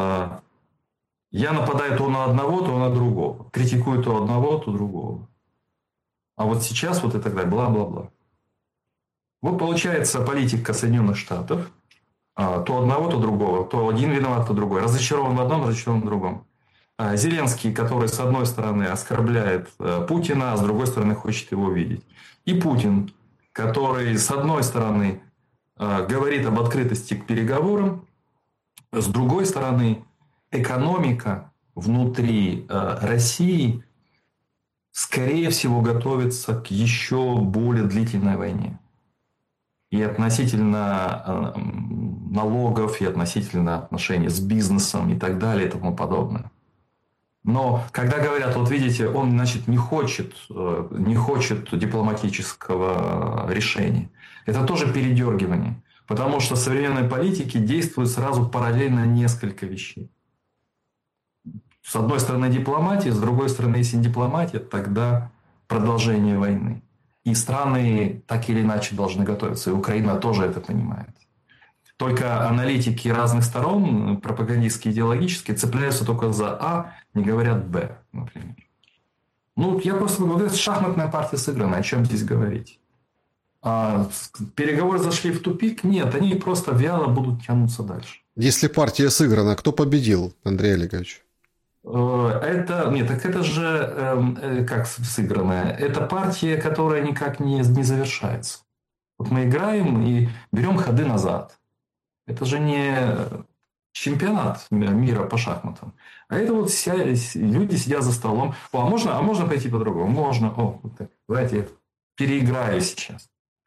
я нападаю то на одного, то на другого. Критикую то одного, то другого. А вот сейчас вот и так далее, бла-бла-бла. Вот получается политика Соединенных Штатов. То одного, то другого. То один виноват, то другой. Разочарован в одном, разочарован в другом. Зеленский, который с одной стороны оскорбляет Путина, а с другой стороны хочет его видеть. И Путин, который с одной стороны говорит об открытости к переговорам, с другой стороны экономика внутри России, скорее всего, готовится к еще более длительной войне. И относительно налогов, и относительно отношений с бизнесом и так далее и тому подобное. Но когда говорят, вот видите, он, значит, не хочет, не хочет дипломатического решения, это тоже передергивание. Потому что в современной политике действует сразу параллельно несколько вещей. С одной стороны дипломатия, с другой стороны, если не дипломатия, тогда продолжение войны. И страны так или иначе должны готовиться. И Украина тоже это понимает. Только аналитики разных сторон, пропагандистские, идеологические, цепляются только за А, не говорят Б, например. Ну, я просто говорю, это шахматная партия сыграна, о чем здесь говорить? А переговоры зашли в тупик? Нет, они просто вяло будут тянуться дальше. Если партия сыграна, кто победил, Андрей Олегович? Это, нет, так это же э, как сыгранная. Это партия, которая никак не, не завершается. Вот мы играем и берем ходы назад. Это же не чемпионат мира по шахматам. А это вот вся, люди сидят за столом. О, а можно, а можно пойти по-другому? Можно. О, вот так. Давайте я переиграю сейчас.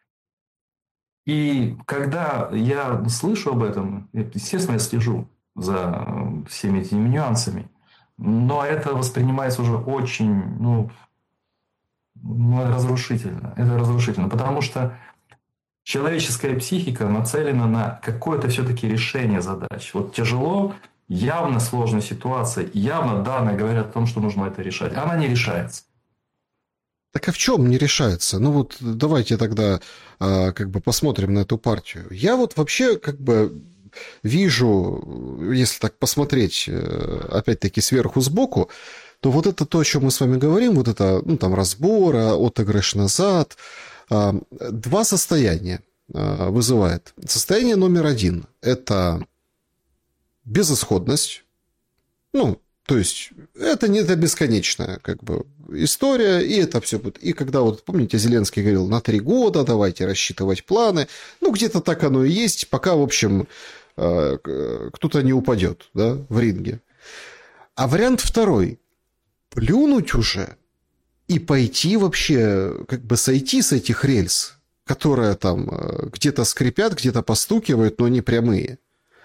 И когда я слышу об этом, естественно, я слежу за всеми этими нюансами. Но это воспринимается уже очень, ну, разрушительно. Это разрушительно, потому что человеческая психика нацелена на какое-то все-таки решение задач. Вот тяжело, явно сложная ситуация, явно данные говорят о том, что нужно это решать. Она не решается. Так а в чем не решается? Ну вот давайте тогда а, как бы посмотрим на эту партию. Я вот вообще как бы вижу, если так посмотреть, опять-таки сверху сбоку, то вот это то, о чем мы с вами говорим, вот это, ну там разбор, отыгрыш назад, два состояния вызывает. Состояние номер один – это безысходность, ну, то есть это не это бесконечная как бы история, и это все будет. И когда вот, помните, Зеленский говорил, на три года давайте рассчитывать планы, ну, где-то так оно и есть, пока, в общем, кто-то не упадет, да, в ринге. А вариант второй – плюнуть уже и пойти вообще, как бы сойти с этих рельс, которые там где-то скрипят, где-то постукивают, но не прямые.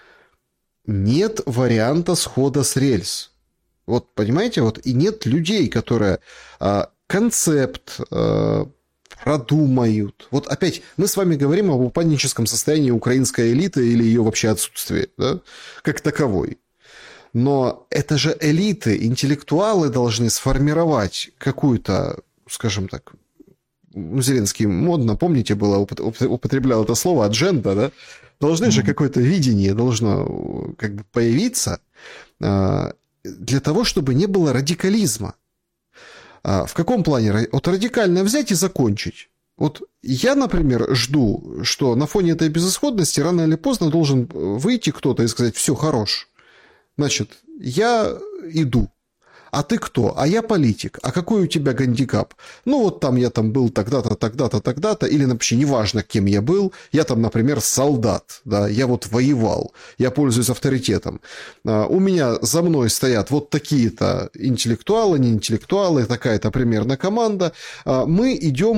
Нет варианта схода с рельс. Вот, понимаете, вот и нет людей, которые а, концепт а, продумают. Вот опять мы с вами говорим об упадническом состоянии украинской элиты или ее вообще отсутствии, да, как таковой. Но это же элиты, интеллектуалы должны сформировать какую-то, скажем так, ну, Зеленский модно, помните, было, употреблял это слово, адженда, да? Должны mm-hmm. же какое-то видение должно как бы появиться а, для того, чтобы не было радикализма. А, в каком плане? Вот радикально взять и закончить. Вот я, например, жду, что на фоне этой безысходности рано или поздно должен выйти кто-то и сказать: все, хорош. Значит, я иду. А ты кто? А я политик. А какой у тебя гандикап? Ну, вот там я там был тогда-то, тогда-то, тогда-то. Или вообще неважно, кем я был. Я там, например, солдат. Да? Я вот воевал. Я пользуюсь авторитетом. У меня за мной стоят вот такие-то интеллектуалы, не интеллектуалы, такая-то примерно команда. Мы идем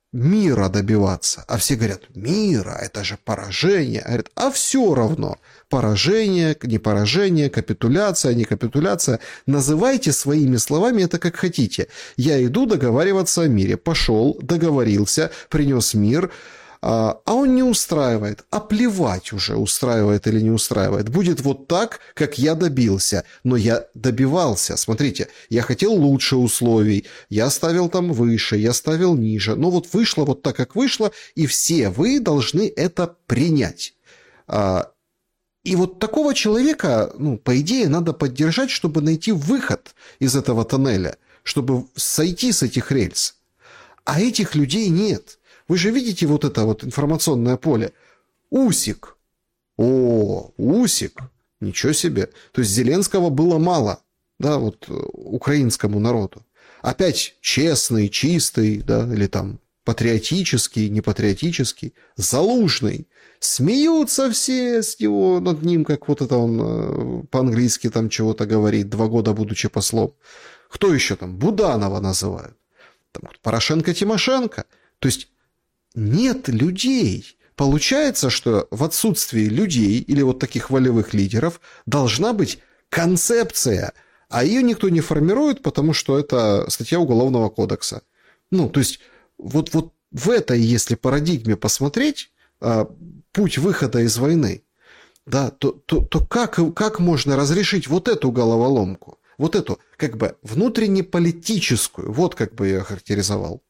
мира добиваться. А все говорят, мира, это же поражение. А, говорят, а все равно. Поражение, не поражение, капитуляция, не капитуляция. Называйте своими словами это как хотите. Я иду договариваться о мире. Пошел, договорился, принес мир. А он не устраивает. А плевать уже, устраивает или не устраивает. Будет вот так, как я добился. Но я добивался. Смотрите, я хотел лучше условий. Я ставил там выше, я ставил ниже. Но вот вышло вот так, как вышло. И все вы должны это принять. И вот такого человека, ну, по идее, надо поддержать, чтобы найти выход из этого тоннеля. Чтобы сойти с этих рельс. А этих людей нет. Вы же видите вот это вот информационное поле. Усик. О, Усик. Ничего себе. То есть Зеленского было мало, да, вот украинскому народу. Опять честный, чистый, да, или там патриотический, непатриотический. Залужный. Смеются все с него над ним, как вот это он по-английски там чего-то говорит, два года будучи послом. Кто еще там? Буданова называют. Там, Порошенко-Тимошенко. То есть нет людей. Получается, что в отсутствии людей или вот таких волевых лидеров должна быть концепция, а ее никто не формирует, потому что это статья Уголовного кодекса. Ну, то есть вот, вот в этой, если парадигме посмотреть, путь выхода из войны, да, то, то, то как, как можно разрешить вот эту головоломку, вот эту как бы внутреннеполитическую, вот как бы я характеризовал.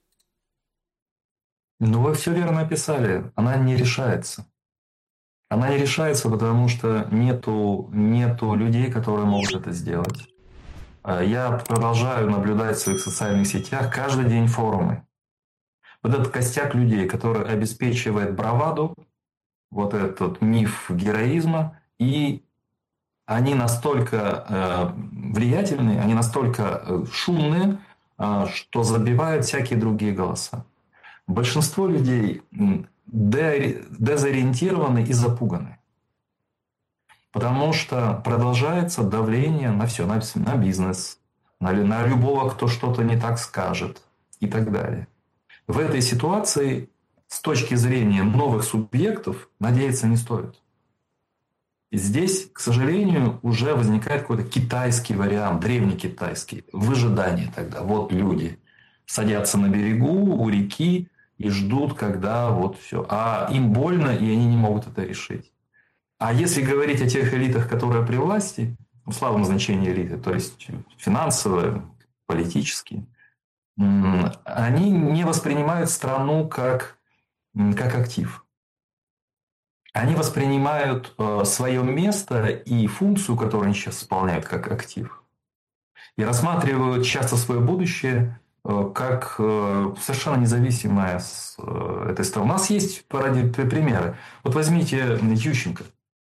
Ну, вы все верно описали. Она не решается. Она не решается, потому что нету, нету людей, которые могут это сделать. Я продолжаю наблюдать в своих социальных сетях каждый день форумы. Вот этот костяк людей, который обеспечивает браваду, вот этот миф героизма, и они настолько э, влиятельны, они настолько шумные, э, что забивают всякие другие голоса. Большинство людей дезориентированы и запуганы. Потому что продолжается давление на все, на, на бизнес, на, на любого, кто что-то не так скажет и так далее. В этой ситуации с точки зрения новых субъектов надеяться не стоит. И здесь, к сожалению, уже возникает какой-то китайский вариант, древнекитайский, выжидание тогда. Вот люди садятся на берегу, у реки, и ждут, когда вот все. А им больно, и они не могут это решить. А если говорить о тех элитах, которые при власти, в слабом значении элиты, то есть финансовые, политические, они не воспринимают страну как, как актив. Они воспринимают свое место и функцию, которую они сейчас исполняют, как актив. И рассматривают часто свое будущее как совершенно независимая с этой страны. У нас есть примеры. Вот возьмите Ющенко.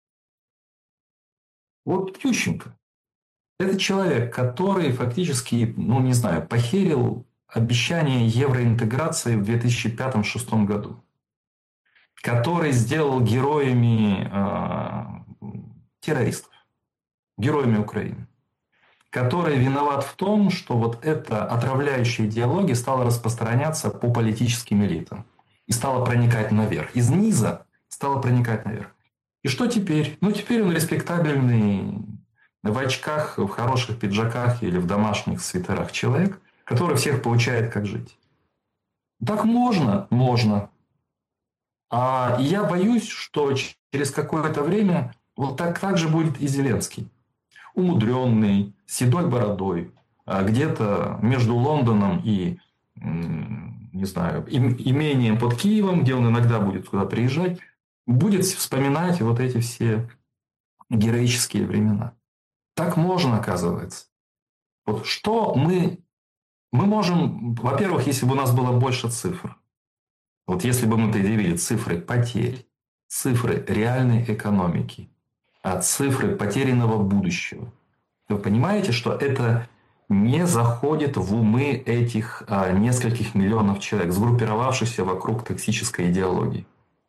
Вот Ющенко. Это человек, который фактически, ну не знаю, похерил обещание евроинтеграции в две тысячи пятом — две тысячи шестом году. Который сделал героями э, террористов. Героями Украины. Который виноват в том, что вот эта отравляющая идеология стала распространяться по политическим элитам. И стала проникать наверх. Из низа стала проникать наверх. И что теперь? Ну, теперь он респектабельный, в очках, в хороших пиджаках или в домашних свитерах человек, который всех получает, как жить. Так можно? Можно. А я боюсь, что через какое-то время вот так, так же будет и Зеленский. Умудренный, с седой бородой, где-то между Лондоном и, не знаю, имением под Киевом, где он иногда будет туда приезжать, будет вспоминать вот эти все героические времена. Так можно, оказывается. Вот что мы... Мы можем... Во-первых, если бы у нас было больше цифр. Вот если бы мы предъявили цифры потерь, цифры реальной экономики, а цифры потерянного будущего. Вы понимаете, что это не заходит в умы этих а, нескольких миллионов человек, сгруппировавшихся вокруг токсической идеологии.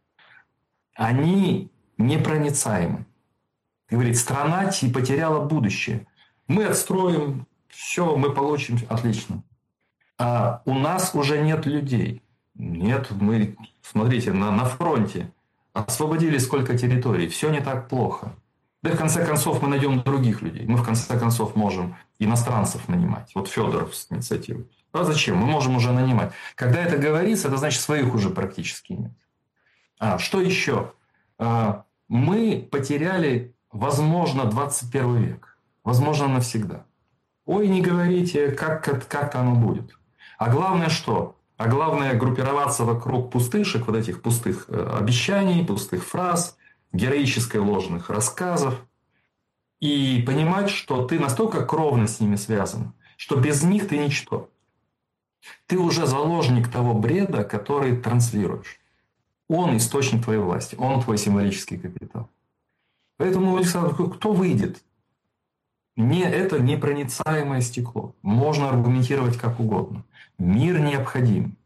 Они непроницаемы. Говорит, страна потеряла будущее. Мы отстроим, все, мы получим, отлично. А у нас уже нет людей. Нет, мы, смотрите, на, на фронте освободили сколько территорий, все не так плохо. Да и в конце концов мы найдем других людей. Мы в конце концов можем иностранцев нанимать. Вот Федоров с инициативой. А зачем? Мы можем уже нанимать. Когда это говорится, это значит своих уже практически нет. А что еще? Мы потеряли, возможно, двадцать первый век. Возможно, навсегда. Ой, не говорите, как, как, как оно будет. А главное что? А главное группироваться вокруг пустышек, вот этих пустых обещаний, пустых фраз, героически ложных рассказов. И понимать, что ты настолько кровно с ними связан, что без них ты ничто. Ты уже заложник того бреда, который транслируешь. Он источник твоей власти, он твой символический капитал. Поэтому, Александр, кто выйдет? Не, это непроницаемое стекло. Можно аргументировать как угодно. Мир необходим.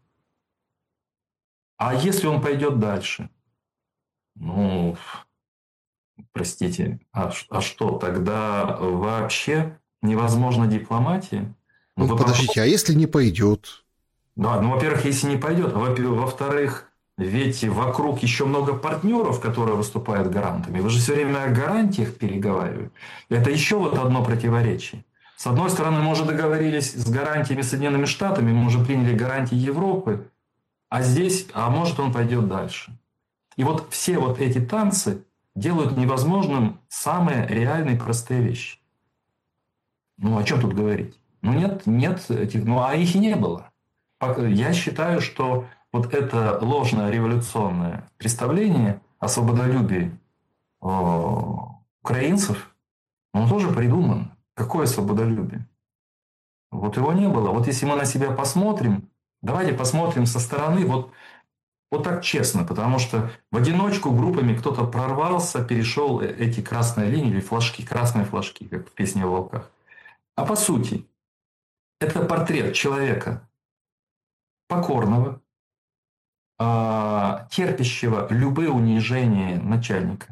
А если он пойдет дальше? Ну, простите, а, а что, тогда вообще невозможна дипломатия? Ну, ну подождите, попробуйте. А если не пойдет? Да, ну, во-первых, если не пойдет, а во-вторых, ведь вокруг еще много партнеров, которые выступают гарантами. Вы же все время о гарантиях переговариваете. Это еще вот одно противоречие. С одной стороны, мы уже договорились с гарантиями Соединенными Штатами, мы уже приняли гарантии Европы, а здесь, а может, он пойдет дальше. И вот все вот эти танцы делают невозможным самые реальные простые вещи. Ну, о чем тут говорить? Ну, нет, нет этих, ну, а их и не было. Я считаю, что вот это ложное революционное представление о свободолюбии украинцев, оно тоже придумано. Какое свободолюбие? Вот его не было. Вот если мы на себя посмотрим, давайте посмотрим со стороны, вот, вот так честно, потому что в одиночку группами кто-то прорвался, перешел эти красные линии или флажки, красные флажки, как в песне о волках. А по сути, это портрет человека покорного, терпящего любые унижения начальника,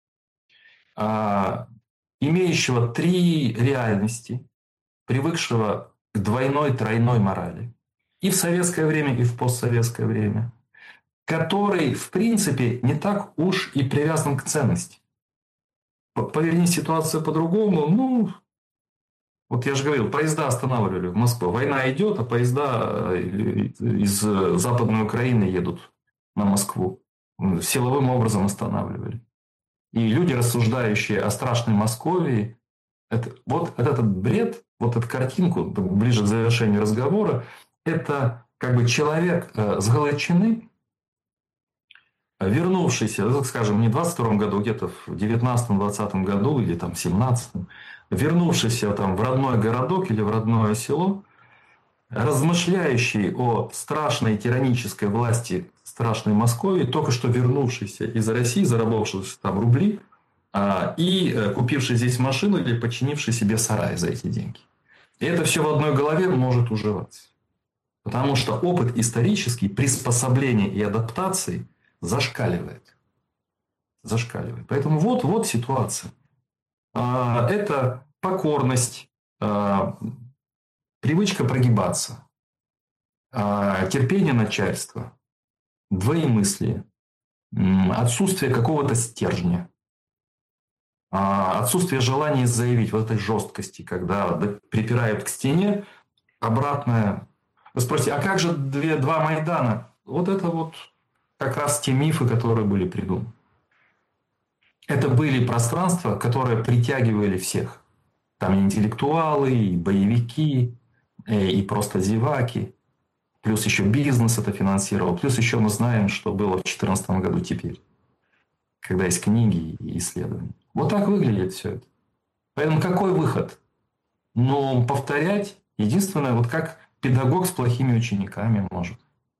имеющего три реальности, привыкшего к двойной, тройной морали. И в советское время, и в постсоветское время. Который, в принципе, не так уж и привязан к ценности. Поверни ситуацию по-другому, ну... Вот я же говорил, поезда останавливали в Москву. Война идет, а поезда из Западной Украины едут на Москву. Силовым образом останавливали. И люди, рассуждающие о страшной Московии, это, вот этот бред, вот эту картинку, ближе к завершению разговора, это как бы человек с Галичины, вернувшийся, скажем, не в двадцать втором году, где-то в девятнадцатом-двадцатом году или там в семнадцатом, вернувшийся там в родной городок или в родное село, размышляющий о страшной тиранической власти страшной Москвы, только что вернувшийся из России, заработавший там рубли, и купивший здесь машину или починивший себе сарай за эти деньги. И это все в одной голове может уживаться. Потому что опыт исторический, приспособления и адаптации зашкаливает. Зашкаливает. Поэтому вот, вот ситуация. Это покорность, привычка прогибаться, терпение начальства, двоемыслие, отсутствие какого-то стержня, отсутствие желания заявить, вот этой жесткости, когда припирают к стене, обратное. Вы спросите, а как же две, два Майдана? Вот это вот как раз те мифы, которые были придуманы. Это были пространства, которые притягивали всех. Там и интеллектуалы, и боевики, и просто зеваки. Плюс еще бизнес это финансировал. Плюс еще мы знаем, что было в две тысячи четырнадцатом году теперь. Когда есть книги и исследования. Вот так выглядит все это. Поэтому какой выход? Ну, повторять. Единственное, вот как педагог с плохими учениками может.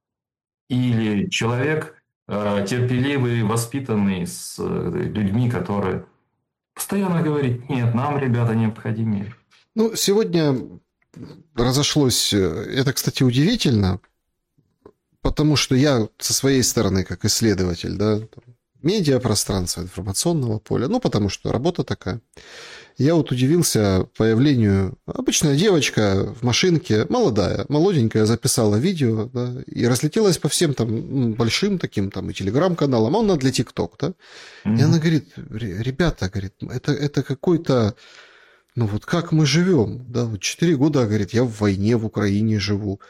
Или человек... терпеливый, воспитанный, с людьми, которые постоянно говорят, нет, нам, ребята, необходимее. Ну, сегодня разошлось, это, кстати, удивительно, потому что я со своей стороны, как исследователь, да, медиапространства, информационного поля. Ну, потому что работа такая. Я вот удивился появлению. Обычная девочка в машинке, молодая, молоденькая, записала видео, да, и разлетелась по всем там большим таким там и телеграм-каналам, а она для ТикТок, да. И она говорит, ребята, говорит, это, это какой-то, ну вот как мы живем, да, вот четыре года, говорит, я в войне в Украине живу.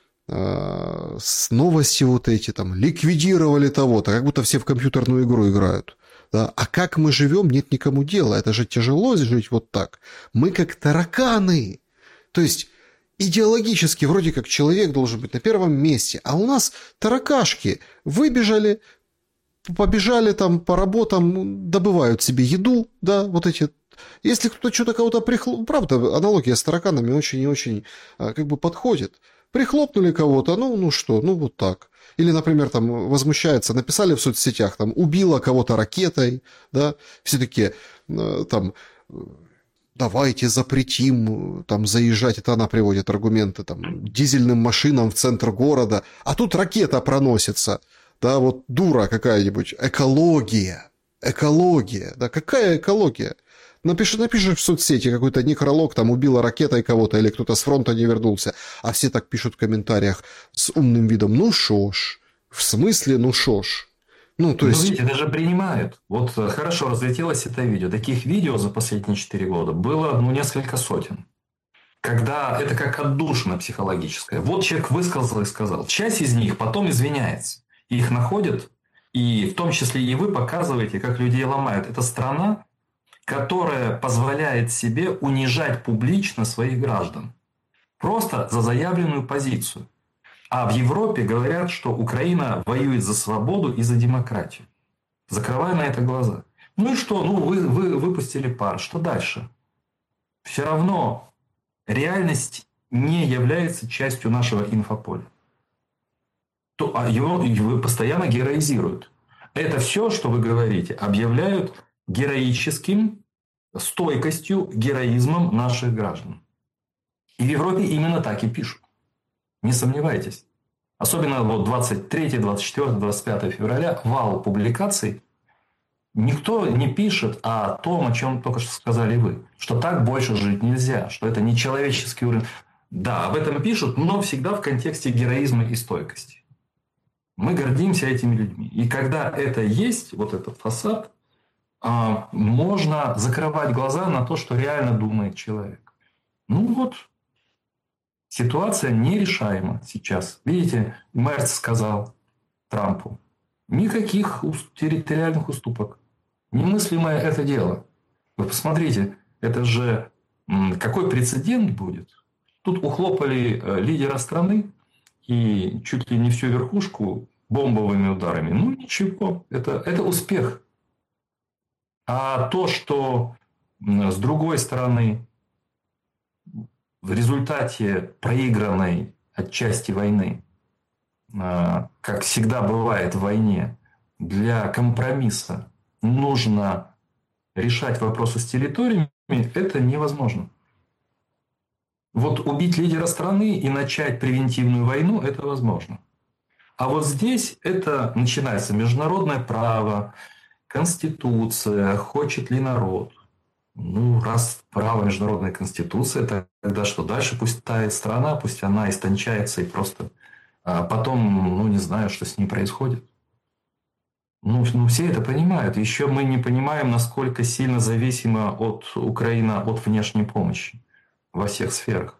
С новости вот эти там ликвидировали того-то, как будто все в компьютерную игру играют. Да? А как мы живем, нет никому дела. Это же тяжело жить вот так. Мы как тараканы. То есть идеологически вроде как человек должен быть на первом месте, а у нас таракашки выбежали, побежали там по работам, добывают себе еду, да, вот эти. Если кто-то что-то кого-то прихлопнул, правда, аналогия с тараканами очень и очень как бы подходит. Прихлопнули кого-то, ну, ну что, ну вот так. Или, например, там возмущается, написали в соцсетях, там, убила кого-то ракетой, да, все такие, там, давайте запретим, там, заезжать, это она приводит аргументы, там, дизельным машинам в центр города, а тут ракета проносится, да, вот дура какая-нибудь, экология, экология, да, какая экология? Напиши, напишешь в соцсети какой-то некролог, там убила ракетой кого-то, или кто-то с фронта не вернулся, а все так пишут в комментариях с умным видом, ну шо ж, в смысле, ну шо ж. Ну, то есть... Ну, видите, даже принимают. Вот хорошо разлетелось это видео. Таких видео за последние четыре года было, ну, несколько сотен. Когда это как отдушина психологическая. Вот человек высказал и сказал. Часть из них потом извиняется. Их находят, и в том числе и вы показываете, как людей ломают. Это страна, которая позволяет себе унижать публично своих граждан. Просто за заявленную позицию. А в Европе говорят, что Украина воюет за свободу и за демократию. Закрывая на это глаза. Ну и что? Ну, вы, вы выпустили пар. Что дальше? Все равно реальность не является частью нашего инфополя. То, а его, его постоянно героизируют. Это все, что вы говорите, объявляют героическим, стойкостью, героизмом наших граждан. И в Европе именно так и пишут. Не сомневайтесь. Особенно вот двадцать третьего, двадцать четвёртого, двадцать пятого февраля вал публикаций. Никто не пишет о том, о чем только что сказали вы. Что так больше жить нельзя. Что это нечеловеческий уровень. Да, об этом пишут, но всегда в контексте героизма и стойкости. Мы гордимся этими людьми. И когда это есть, вот этот фасад, можно закрывать глаза на то, что реально думает человек. Ну вот, ситуация нерешаема сейчас. Видите, Мерц сказал Трампу, никаких территориальных уступок. Немыслимое это дело. Вы посмотрите, это же какой прецедент будет. Тут ухлопали лидера страны и чуть ли не всю верхушку бомбовыми ударами. Ну ничего, это, это успех. А то, что с другой стороны в результате проигранной отчасти войны, как всегда бывает в войне, для компромисса нужно решать вопросы с территориями, это невозможно. Вот убить лидера страны и начать превентивную войну – это возможно. А вот здесь это начинается международное право, Конституция, хочет ли народ. Ну, раз право международная конституция, тогда что дальше? Пусть тает страна, пусть она истончается и просто... А потом, ну, не знаю, что с ней происходит. Ну, ну, все это понимают. Еще мы не понимаем, насколько сильно зависима от Украины от внешней помощи во всех сферах.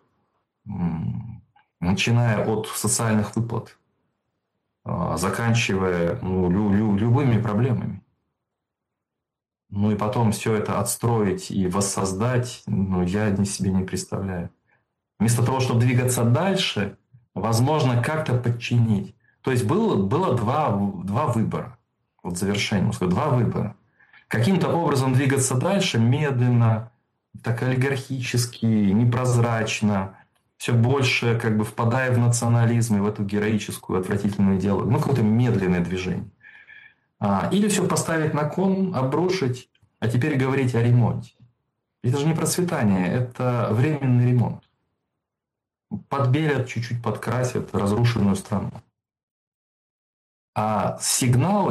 Начиная от социальных выплат, заканчивая ну, лю- лю- любыми проблемами. Ну и потом все это отстроить и воссоздать, ну, я себе не представляю. Вместо того, чтобы двигаться дальше, возможно, как-то подчинить. То есть было, было два, два выбора. Вот завершение, два выбора. Каким-то образом двигаться дальше медленно, так олигархически, непрозрачно, все больше как бы впадая в национализм и в эту героическую, отвратительную идеологию. Ну, какое-то медленное движение. Или все поставить на кон, обрушить, а теперь говорить о ремонте. Это же не процветание, это временный ремонт. Подбелят, чуть-чуть подкрасят разрушенную страну. А сигналы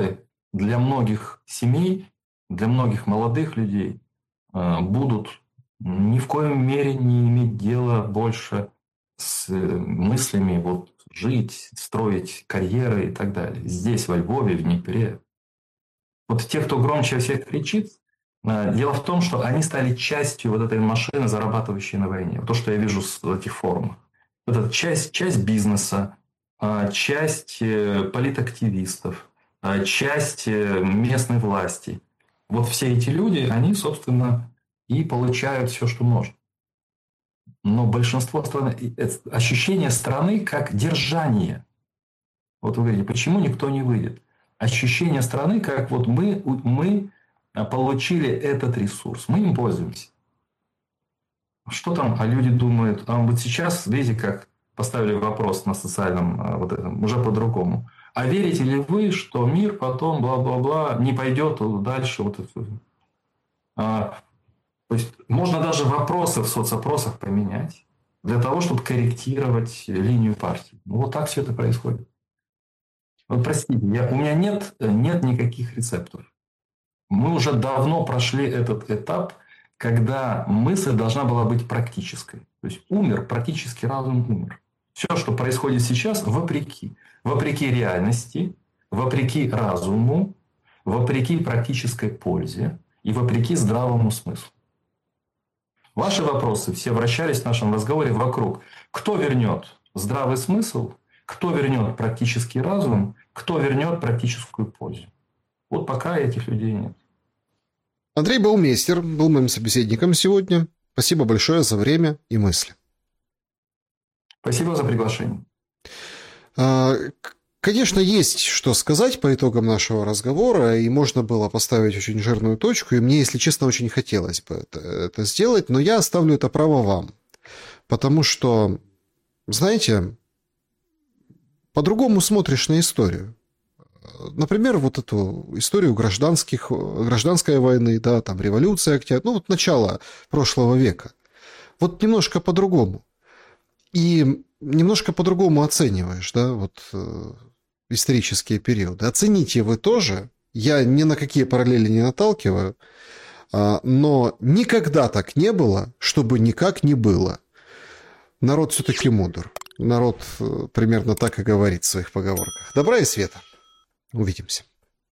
для многих семей, для многих молодых людей будут ни в коем мере не иметь дела больше с мыслями вот жить, строить карьеры и так далее. Здесь, во Львове, в Днепре. Вот те, кто громче всех кричит, дело в том, что они стали частью вот этой машины, зарабатывающей на войне. То, что я вижу с этих форумов. Это часть, часть бизнеса, часть политактивистов, часть местной власти. Вот все эти люди, они, собственно, и получают все, что можно. Но большинство стран... Ощущение страны как держание. Вот вы говорите, почему никто не выйдет? Ощущение страны, как вот мы, мы получили этот ресурс, мы им пользуемся. Что там, а люди думают, а вот сейчас, видите, как поставили вопрос на социальном вот этом, уже по-другому. А верите ли вы, что мир потом, бла-бла-бла, не пойдет дальше? Вот это. А, то есть можно даже вопросы в соцопросах поменять для того, чтобы корректировать линию партии. Ну, вот так все это происходит. Вот простите, я, у меня нет, нет никаких рецептов. Мы уже давно прошли этот этап, когда мысль должна была быть практической. То есть умер, практически разум умер. Все, что происходит сейчас, вопреки. Вопреки реальности, вопреки разуму, вопреки практической пользе и вопреки здравому смыслу. Ваши вопросы все вращались в нашем разговоре вокруг. Кто вернет здравый смысл, кто вернет практический разум, кто вернет практическую пользу. Вот пока этих людей нет. Андрей Баумейстер был моим собеседником сегодня. Спасибо большое за время и мысли. Спасибо за приглашение. Конечно, есть что сказать по итогам нашего разговора, и можно было поставить очень жирную точку, и мне, если честно, очень хотелось бы это, это сделать, но я оставлю это право вам. Потому что, знаете, по-другому смотришь на историю. Например, вот эту историю гражданских, гражданской войны, да, там революция, октябрь, ну вот начало прошлого века. Вот немножко по-другому. И немножко по-другому оцениваешь, да, вот э, исторические периоды. Оцените вы тоже. Я ни на какие параллели не наталкиваю, э, но никогда так не было, чтобы никак не было. Народ все-таки мудр. Народ э, примерно так и говорит в своих поговорках. Добра и света. Увидимся.